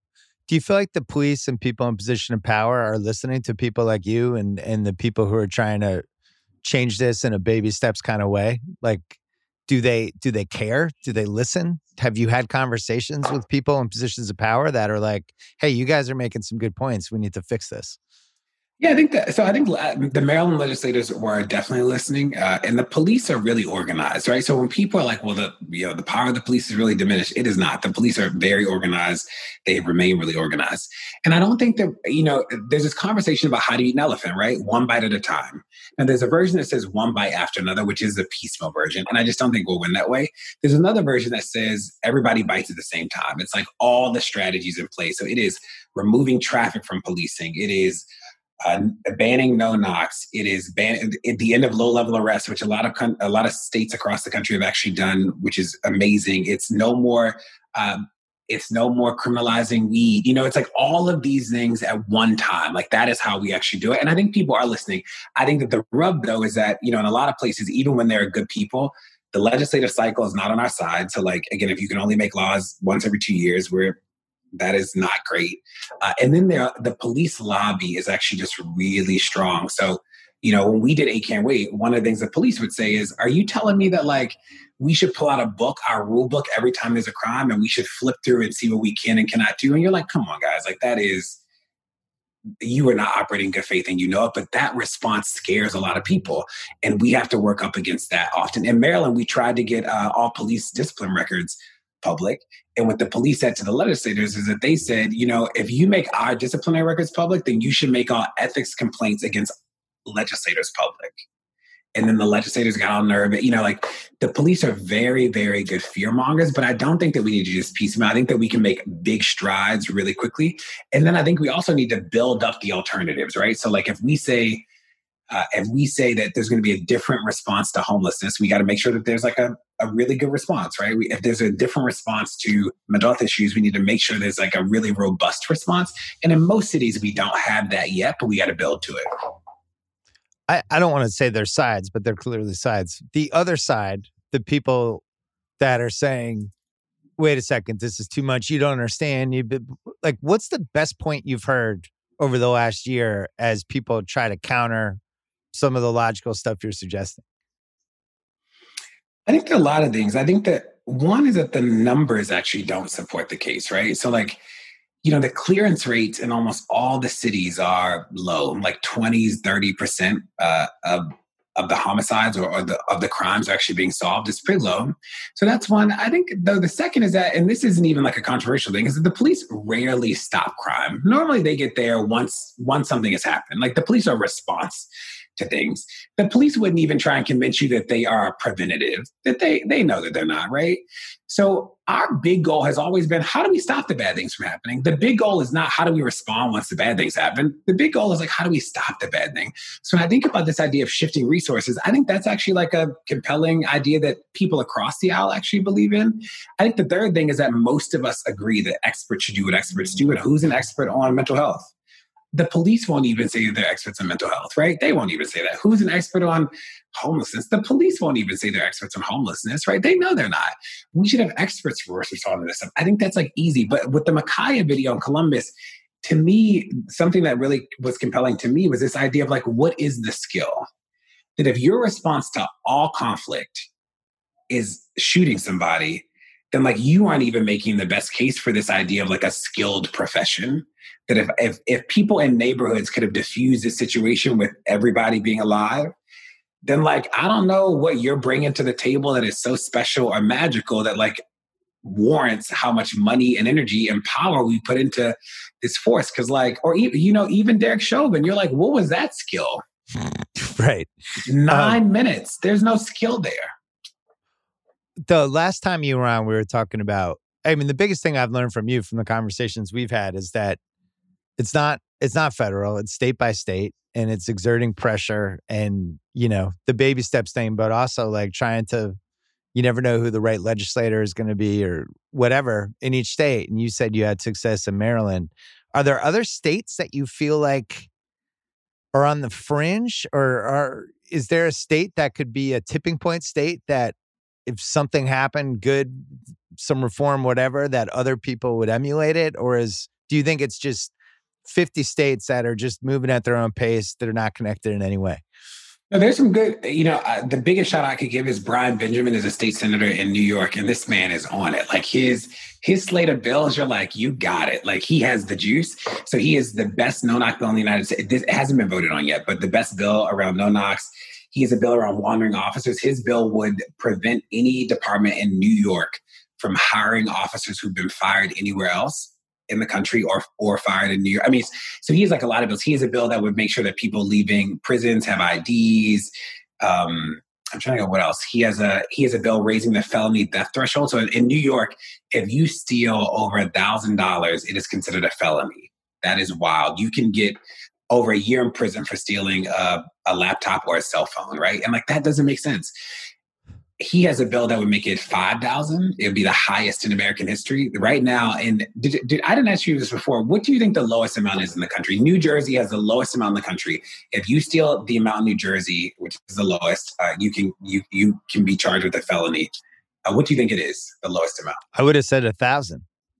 Do you feel like the police and people in position of power are listening to people like you and, and the people who are trying to change this in a baby steps kind of way? Like, do they do they care? Do they listen? Have you had conversations with people in positions of power that are like, hey, you guys are making some good points. We need to fix this? Yeah, I think that. So I think the Maryland legislators were definitely listening, uh, and the police are really organized, right? So when people are like, "Well, the you know the power of the police is really diminished," it is not. The police are very organized. They remain really organized, and I don't think that you know. There's this conversation about how to eat an elephant, right? One bite at a time. And there's a version that says one bite after another, which is the piecemeal version, and I just don't think we'll win that way. There's another version that says everybody bites at the same time. It's like all the strategies in place. So it is removing traffic from policing. It is Uh, banning no knocks. It is ban- at the end of low level arrests, which a lot of con- a lot of states across the country have actually done, which is amazing. It's no more. Um, it's no more criminalizing weed. You know, it's like all of these things at one time. Like that is how we actually do it. And I think people are listening. I think that the rub though is that you know in a lot of places, even when there are good people, the legislative cycle is not on our side. So like again, if you can only make laws once every two years, we're that is not great. Uh, and then there, the police lobby is actually just really strong. So, you know, when we did A Can't Wait, one of the things the police would say is, are you telling me that like we should pull out a book, our rule book every time there's a crime and we should flip through and see what we can and cannot do? And you're like, come on, guys, like that is, you are not operating in good faith and you know it, but that response scares a lot of people. And we have to work up against that often. In Maryland, we tried to get uh, all police discipline records public. And what the police said to the legislators is that they said, you know, if you make our disciplinary records public, then you should make all ethics complaints against legislators public. And then the legislators got on nerve. You know, like the police are very, very good fear mongers, but I don't think that we need to just piecemeal. I think that we can make big strides really quickly. And then I think we also need to build up the alternatives, right? So like if we say, Uh, if we say that there's going to be a different response to homelessness, we got to make sure that there's like a, a really good response, right? We, if there's a different response to mental health issues, we need to make sure there's like a really robust response. And in most cities, we don't have that yet, but we got to build to it. I, I don't want to say they're sides, but they're clearly sides. The other side, the people that are saying, wait a second, this is too much. You don't understand. You like, what's the best point you've heard over the last year as people try to counter some of the logical stuff you're suggesting? I think there are a lot of things. I think that one is that the numbers actually don't support the case, right? So like, you know, the clearance rates in almost all the cities are low, like twenties, thirty percent uh, of of the homicides or, or the of the crimes are actually being solved is pretty low. So that's one. I think though the second is that, and this isn't even like a controversial thing, is that the police rarely stop crime. Normally they get there once once something has happened. Like the police are a response to things. The police wouldn't even try and convince you that they are preventative, that they they know that they're not, right? So our big goal has always been, how do we stop the bad things from happening? The big goal is not how do we respond once the bad things happen. The big goal is like, how do we stop the bad thing? So when I think about this idea of shifting resources, I think that's actually like a compelling idea that people across the aisle actually believe in. I think the third thing is that most of us agree that experts should do what experts do. And who's an expert on mental health? The police won't even say they're experts on mental health, right? They won't even say that. Who's an expert on homelessness? The police won't even say they're experts on homelessness, right? They know they're not. We should have experts for responding to this stuff. I think that's like easy. But with the Micaiah video in Columbus, to me, something that really was compelling to me was this idea of like, what is the skill? That if your response to all conflict is shooting somebody, then like you aren't even making the best case for this idea of like a skilled profession. That if, if if people in neighborhoods could have diffused this situation with everybody being alive, then like, I don't know what you're bringing to the table that is so special or magical that like warrants how much money and energy and power we put into this force. Cause like, or even, you know, even Derek Chauvin, you're like, what was that skill? Right. Nine um, minutes. There's no skill there. The last time you were on, we were talking about, I mean, the biggest thing I've learned from you from the conversations we've had is that it's not, it's not federal, it's state by state, and it's exerting pressure and, you know, the baby steps thing, but also like trying to, you never know who the right legislator is going to be or whatever in each state. And you said you had success in Maryland. Are there other states that you feel like are on the fringe, or are, is there a state that could be a tipping point state that if something happened, good, some reform, whatever, that other people would emulate it? Or is do you think it's just fifty states that are just moving at their own pace that are not connected in any way? No, there's some good, you know, uh, the biggest shout I could give is Brian Benjamin is a state senator in New York, and this man is on it. Like his his slate of bills, you're like, you got it. Like he has the juice. So he is the best no-knock bill in the United States. This hasn't been voted on yet, but the best bill around no-knocks. He has a bill around wandering officers. His bill would prevent any department in New York from hiring officers who've been fired anywhere else in the country or or fired in New York. I mean, so he has like a lot of bills. He has a bill that would make sure that people leaving prisons have I Ds. Um, I'm trying to go what else. He has a he has a bill raising the felony theft threshold. So in New York, if you steal over a thousand dollars, it is considered a felony. That is wild. You can get over a year in prison for stealing a, a laptop or a cell phone, right? And like that doesn't make sense. He has a bill that would make it five thousand. It would be the highest in American history right now. And did, did, I didn't ask you this before. What do you think the lowest amount is in the country? New Jersey has the lowest amount in the country. If you steal the amount in New Jersey, which is the lowest, uh, you can you you can be charged with a felony. Uh, what do you think it is? The lowest amount? I would have said a thousand.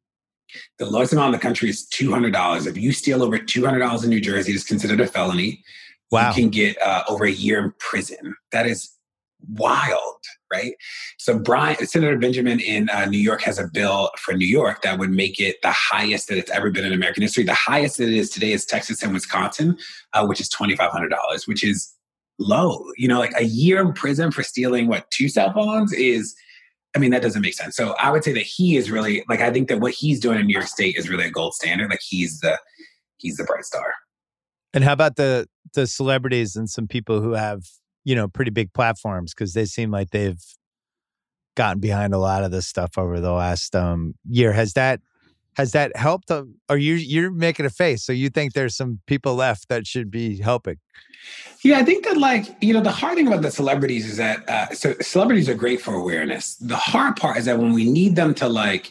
The lowest amount in the country is two hundred dollars. If you steal over two hundred dollars in New Jersey, it's considered a felony. Wow. You can get uh, over a year in prison. That is wild, right? So Brian, Senator Benjamin in uh, New York has a bill for New York that would make it the highest that it's ever been in American history. The highest that it is today is Texas and Wisconsin, uh, which is twenty-five hundred dollars, which is low. You know, like a year in prison for stealing, what, two cell phones is, I mean, that doesn't make sense. So I would say that he is really, like, I think that what he's doing in New York State is really a gold standard. Like he's the, he's the bright star. And how about the the celebrities and some people who have, you know, pretty big platforms, because they seem like they've gotten behind a lot of this stuff over the last um, year. Has that has that helped? Uh, or you you're making a face, so you think there's some people left that should be helping? Yeah, I think that, like, you know, the hard thing about the celebrities is that uh, so celebrities are great for awareness. The hard part is that when we need them to like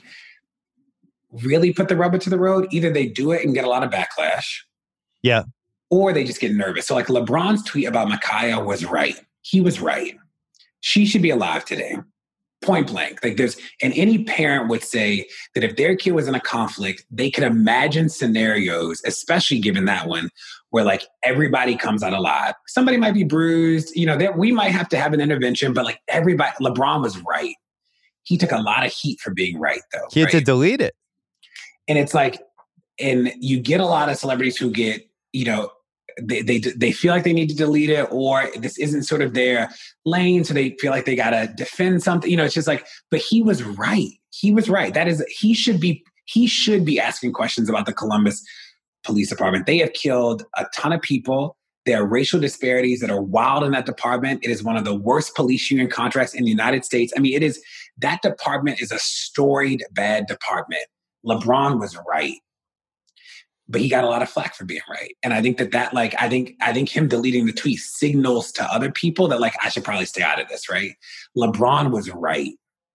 really put the rubber to the road, either they do it and get a lot of backlash. Yeah. Or they just get nervous. So like LeBron's tweet about Ma'Khia was right. He was right. She should be alive today. Point blank. Like there's, and any parent would say that if their kid was in a conflict, they could imagine scenarios, especially given that one, where like everybody comes out alive. Somebody might be bruised, you know, that we might have to have an intervention, but like everybody, LeBron was right. He took a lot of heat for being right though. He had right? to delete it. And it's like, and you get a lot of celebrities who get, you know, they they they feel like they need to delete it, or this isn't sort of their lane, so they feel like they gotta defend something. You know, it's just like, but he was right. He was right. That is, he should be he should be asking questions about the Columbus Police Department. They have killed a ton of people. There are racial disparities that are wild in that department. It is one of the worst police union contracts in the United States. I mean, it is, that department is a storied bad department. LeBron was right. But he got a lot of flack for being right. And I think that that, like, I think, I think him deleting the tweet signals to other people that, like, I should probably stay out of this, right? LeBron was right.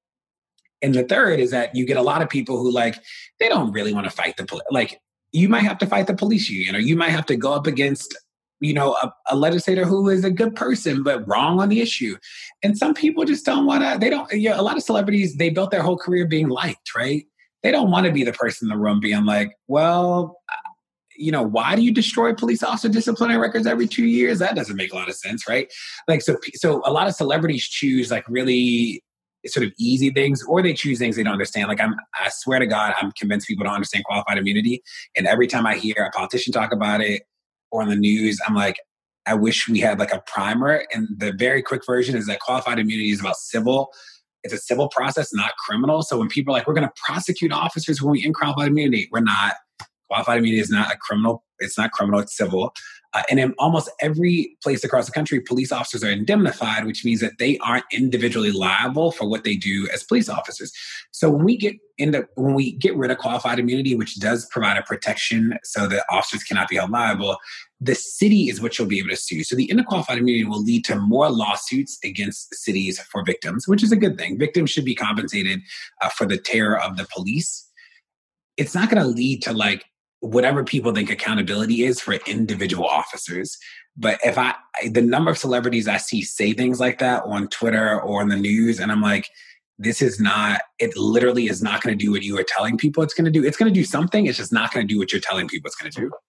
And the third is that you get a lot of people who, like, they don't really want to fight the police. Like, you might have to fight the police union, or you might have to go up against, you know, a, a legislator who is a good person, but wrong on the issue. And some people just don't want to, they don't, you know, a lot of celebrities, they built their whole career being liked, right? They don't want to be the person in the room being like, well, you know, why do you destroy police officer disciplinary records every two years? That doesn't make a lot of sense, right? Like, so, so a lot of celebrities choose like really sort of easy things, or they choose things they don't understand. Like, I'm, I swear to God, I'm convinced people don't understand qualified immunity. And every time I hear a politician talk about it or on the news, I'm like, I wish we had like a primer. And the very quick version is that qualified immunity is about civil. It's a civil process, not criminal. So when people are like, we're going to prosecute officers when we end qualified immunity, we're not. Qualified immunity is not a criminal. It's not criminal. It's civil. Uh, and in almost every place across the country, police officers are indemnified, which means that they aren't individually liable for what they do as police officers. So when we get into, when we get rid of qualified immunity, which does provide a protection so that officers cannot be held liable, the city is what you'll be able to sue. So the end of qualified immunity will lead to more lawsuits against cities for victims, which is a good thing. Victims should be compensated uh, for the terror of the police. It's not going to lead to like whatever people think accountability is for individual officers. But if I, the number of celebrities I see say things like that on Twitter or on the news, and I'm like, this is not, it literally is not going to do what you are telling people it's going to do. It's going to do something. It's just not going to do what you're telling people it's going to do.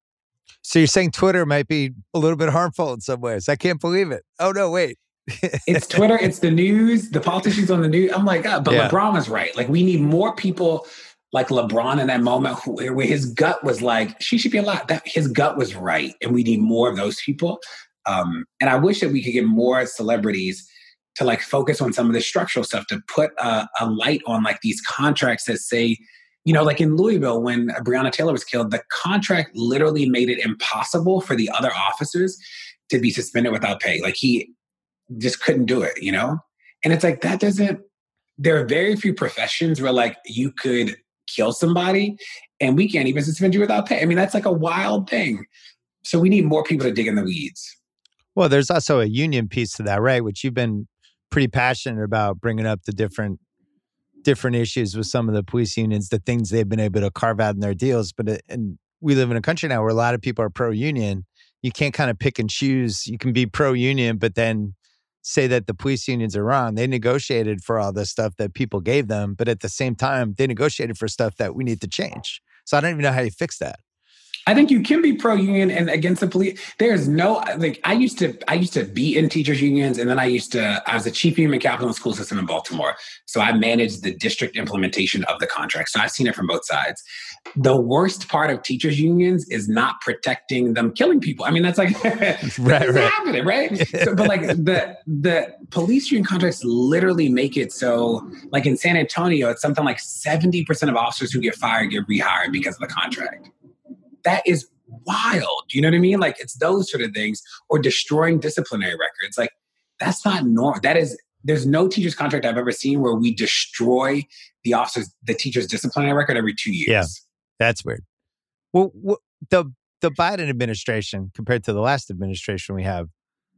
So you're saying Twitter might be a little bit harmful in some ways. I can't believe it. Oh, no, wait. It's Twitter. It's the news, the politicians on the news. I'm like, God, but yeah. LeBron was right. Like, we need more people like LeBron in that moment who, where his gut was like, she should be allowed. That his gut was right. And we need more of those people. Um, and I wish that we could get more celebrities to like focus on some of the structural stuff, to put a, a light on like these contracts that say, you know, like in Louisville, when Breonna Taylor was killed, the contract literally made it impossible for the other officers to be suspended without pay. Like, he just couldn't do it, you know? And it's like, that doesn't, there are very few professions where like you could kill somebody and we can't even suspend you without pay. I mean, that's like a wild thing. So we need more people to dig in the weeds. Well, there's also a union piece to that, right? Which you've been pretty passionate about, bringing up the different different issues with some of the police unions, the things they've been able to carve out in their deals. But it, and we live in a country now where a lot of people are pro-union. You can't kind of pick and choose. You can be pro-union, but then say that the police unions are wrong. They negotiated for all this stuff that people gave them, but at the same time, they negotiated for stuff that we need to change. So I don't even know how you fix that. I think you can be pro-union and against the police. There's no, like, I used to, I used to be in teachers unions, and then I used to, I was a chief human capital in the school system in Baltimore. So I managed the district implementation of the contract. So I've seen it from both sides. The worst part of teachers unions is not protecting them killing people. I mean, that's like, that's right, right. happening, right? So, but like the, the police union contracts literally make it so, like in San Antonio, it's something like seventy percent of officers who get fired get rehired because of the contract. That is wild. You know what I mean? Like, it's those sort of things, or destroying disciplinary records. Like, that's not normal. That is, there's no teacher's contract I've ever seen where we destroy the officers, the teacher's disciplinary record every two years. Yeah, that's weird. Well, the the Biden administration compared to the last administration we have,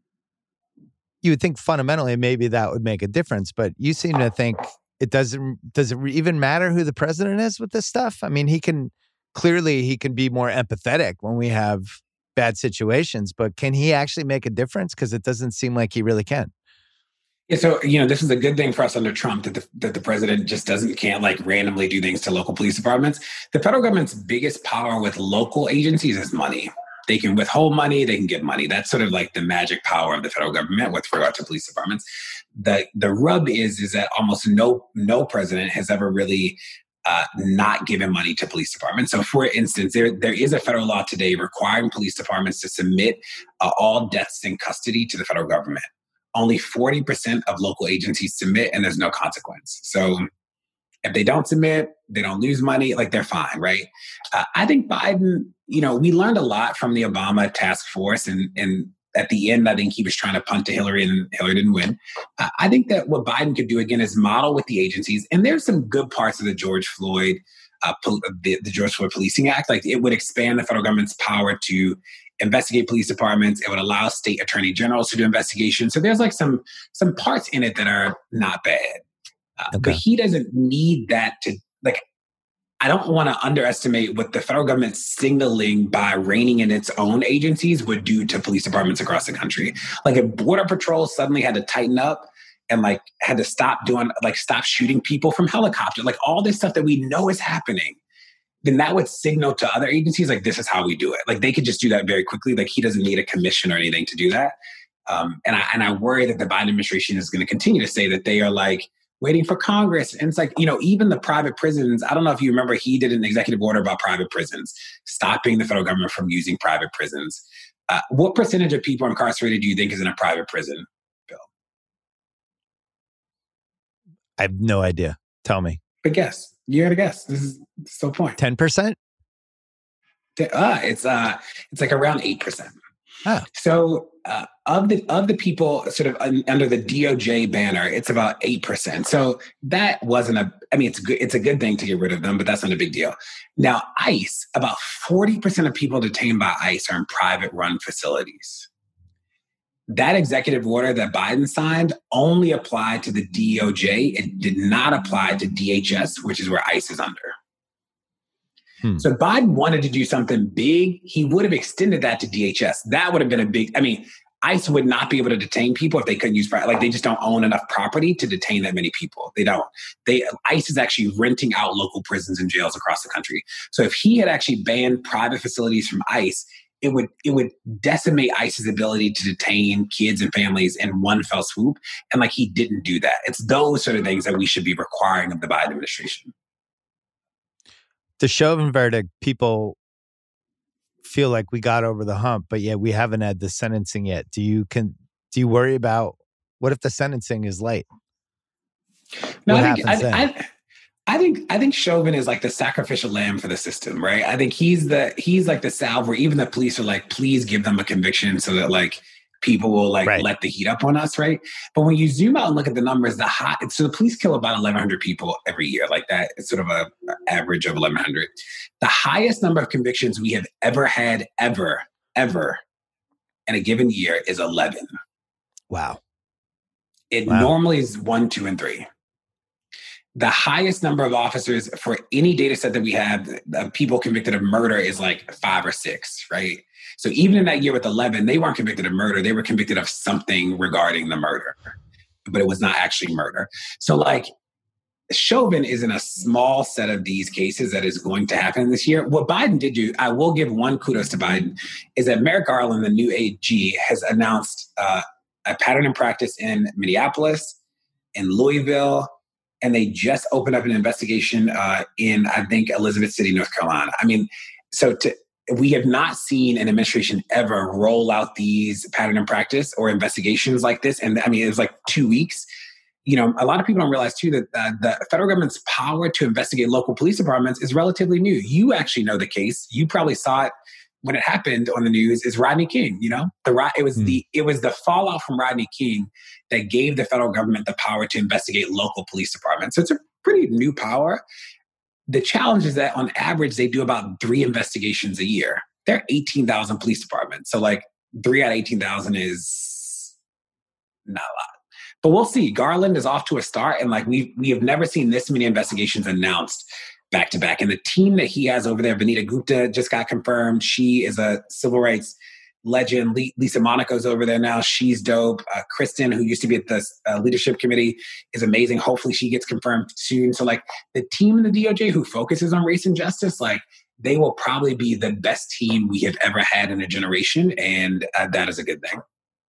you would think fundamentally maybe that would make a difference, but you seem to think it doesn't. Does it even matter who the president is with this stuff? I mean, he can. Clearly, he can be more empathetic when we have bad situations, but can he actually make a difference? Because it doesn't seem like he really can. Yeah, so, you know, this is a good thing for us under Trump, that the, that the president just doesn't, can't like randomly do things to local police departments. The federal government's biggest power with local agencies is money. They can withhold money, they can give money. That's sort of like the magic power of the federal government with regard to police departments. The the rub is, is that almost no no president has ever really Uh, not giving money to police departments. So, for instance, there there is a federal law today requiring police departments to submit uh, all deaths in custody to the federal government. Only forty percent of local agencies submit, and there's no consequence. So if they don't submit, they don't lose money, like, they're fine, right? Uh, I think Biden, you know, we learned a lot from the Obama task force, and and at the end, I think he was trying to punt to Hillary, and Hillary didn't win. Uh, I think that what Biden could do, again, is model with the agencies. And there's some good parts of the George Floyd, uh, pol- the, the George Floyd Policing Act. Like, it would expand the federal government's power to investigate police departments. It would allow state attorney generals to do investigations. So there's like some some parts in it that are not bad. Uh, okay. But he doesn't need that to, like, I don't want to underestimate what the federal government signaling by reining in its own agencies would do to police departments across the country. Like, if Border Patrol suddenly had to tighten up and like had to stop doing, like stop shooting people from helicopter, like all this stuff that we know is happening, then that would signal to other agencies, like, this is how we do it. Like, they could just do that very quickly. Like, he doesn't need a commission or anything to do that. Um, and I and I worry that the Biden administration is going to continue to say that they are like, waiting for Congress. And it's like, you know, even the private prisons, I don't know if you remember, he did an executive order about private prisons, stopping the federal government from using private prisons. Uh, what percentage of people incarcerated do you think is in a private prison, Bill? I have no idea. Tell me. But guess. You got to guess. This is the point. ten percent? Uh, it's uh, it's like around eight percent. Oh. So uh, of the of the people sort of un, under the D O J banner, it's about eight percent. So that wasn't a, I mean, it's good. It's a good thing to get rid of them, but that's not a big deal. Now, ICE, about forty percent of people detained by ICE are in private run facilities. That executive order that Biden signed only applied to the D O J. It did not apply to D H S, which is where ICE is under. Hmm. So if Biden wanted to do something big, he would have extended that to D H S. That would have been a big, I mean, ICE would not be able to detain people if they couldn't use, like they just don't own enough property to detain that many people. They don't. They ICE is actually renting out local prisons and jails across the country. So if he had actually banned private facilities from ICE, it would it would decimate ICE's ability to detain kids and families in one fell swoop. And like he didn't do that. It's those sort of things that we should be requiring of the Biden administration. The Chauvin verdict, people feel like we got over the hump, but yet we haven't had the sentencing yet. Do you can do you worry about what if the sentencing is late? No, what I think happens I, then? I, I think I think Chauvin is like the sacrificial lamb for the system, right? I think he's the he's like the salve where even the police are like, please give them a conviction so that like people will like right. let the heat up on us, right? But when you zoom out and look at the numbers, the high, so the police kill about eleven hundred people every year, like that. It's sort of a, a average of eleven hundred. The highest number of convictions we have ever had, ever, ever in a given year is eleven. Wow. It wow. normally is one, two, and three. The highest number of officers for any data set that we have of people convicted of murder is like five or six, right? So even in that year with eleven, they weren't convicted of murder. They were convicted of something regarding the murder, but it was not actually murder. So like Chauvin is in a small set of these cases that is going to happen this year. What Biden did do, I will give one kudos to Biden, is that Merrick Garland, the new A G, has announced uh, a pattern and practice in Minneapolis, in Louisville, and they just opened up an investigation uh, in, I think, Elizabeth City, North Carolina. I mean, so to, we have not seen an administration ever roll out these pattern and practice or investigations like this. And I mean, it was like two weeks. You know, a lot of people don't realize too that uh, the federal government's power to investigate local police departments is relatively new. You actually know the case. You probably saw it when it happened on the news. Is Rodney King? You know, the it was mm. the it was the fallout from Rodney King that gave the federal government the power to investigate local police departments. So it's a pretty new power. The challenge is that on average they do about three investigations a year. There are eighteen thousand police departments, so like three out of eighteen thousand is not a lot. But we'll see. Garland is off to a start, and like we we have never seen this many investigations announced back to back. And the team that he has over there, Vanita Gupta, just got confirmed. She is a civil rights legend. Lisa Monaco's over there now. She's dope. Uh, Kristen, who used to be at the uh, leadership committee, is amazing. Hopefully, she gets confirmed soon. So, like the team in the D O J who focuses on race and justice, like they will probably be the best team we have ever had in a generation, and uh, that is a good thing.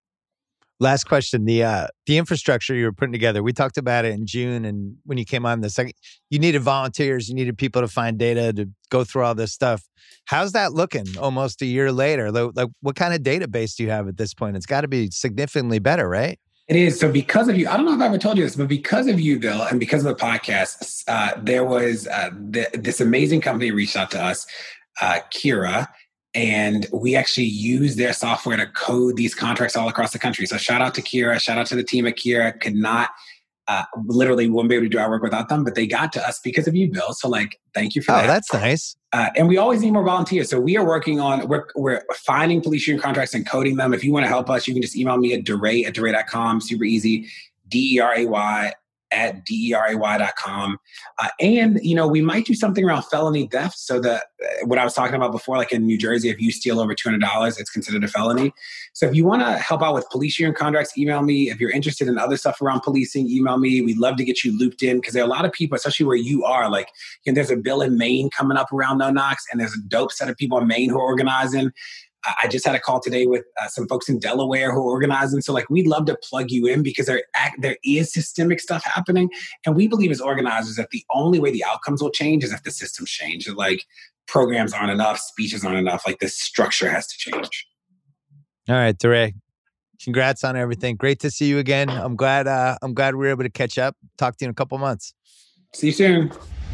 Last question. The uh, the infrastructure you were putting together, we talked about it in June, and when you came on the second, you needed volunteers, you needed people to find data, to go through all this stuff. How's that looking almost a year later? Like, what kind of database do you have at this point? It's got to be significantly better, right? It is. So because of you, I don't know if I ever told you this, but because of you, Bill, and because of the podcast, uh, there was uh, the, this amazing company reached out to us, uh, Kira, and we actually use their software to code these contracts all across the country. So shout out to Kira, shout out to the team at Kira. Could not, uh, literally wouldn't be able to do our work without them, but they got to us because of you, Bill. So like, thank you for oh, that. Oh, that's nice. Uh, and we always need more volunteers. So we are working on, we're, we're finding police union contracts and coding them. If you want to help us, you can just email me at deray at deray dot com. Super easy. D E R A Y at D E R A Y dot com. Uh, and, you know, we might do something around felony theft. So that uh, what I was talking about before, like in New Jersey, if you steal over two hundred dollars, it's considered a felony. So if you want to help out with police union contracts, email me. If you're interested in other stuff around policing, email me. We'd love to get you looped in because there are a lot of people, especially where you are, like, you know, there's a bill in Maine coming up around No Knox, and there's a dope set of people in Maine who are organizing. I just had a call today with uh, some folks in Delaware who are organizing. So like, we'd love to plug you in because there, there is systemic stuff happening. And we believe as organizers that the only way the outcomes will change is if the systems change. Like programs aren't enough, speeches aren't enough, like the structure has to change. All right, Deray, congrats on everything. Great to see you again. I'm glad, uh, I'm glad we were able to catch up. Talk to you in a couple months. See you soon.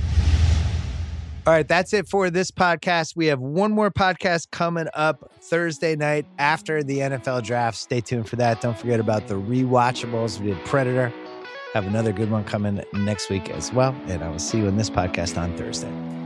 All right, that's it for this podcast. We have one more podcast coming up Thursday night after the N F L draft. Stay tuned for that. Don't forget about the rewatchables. We did Predator. Have another good one coming next week as well. And I will see you in this podcast on Thursday.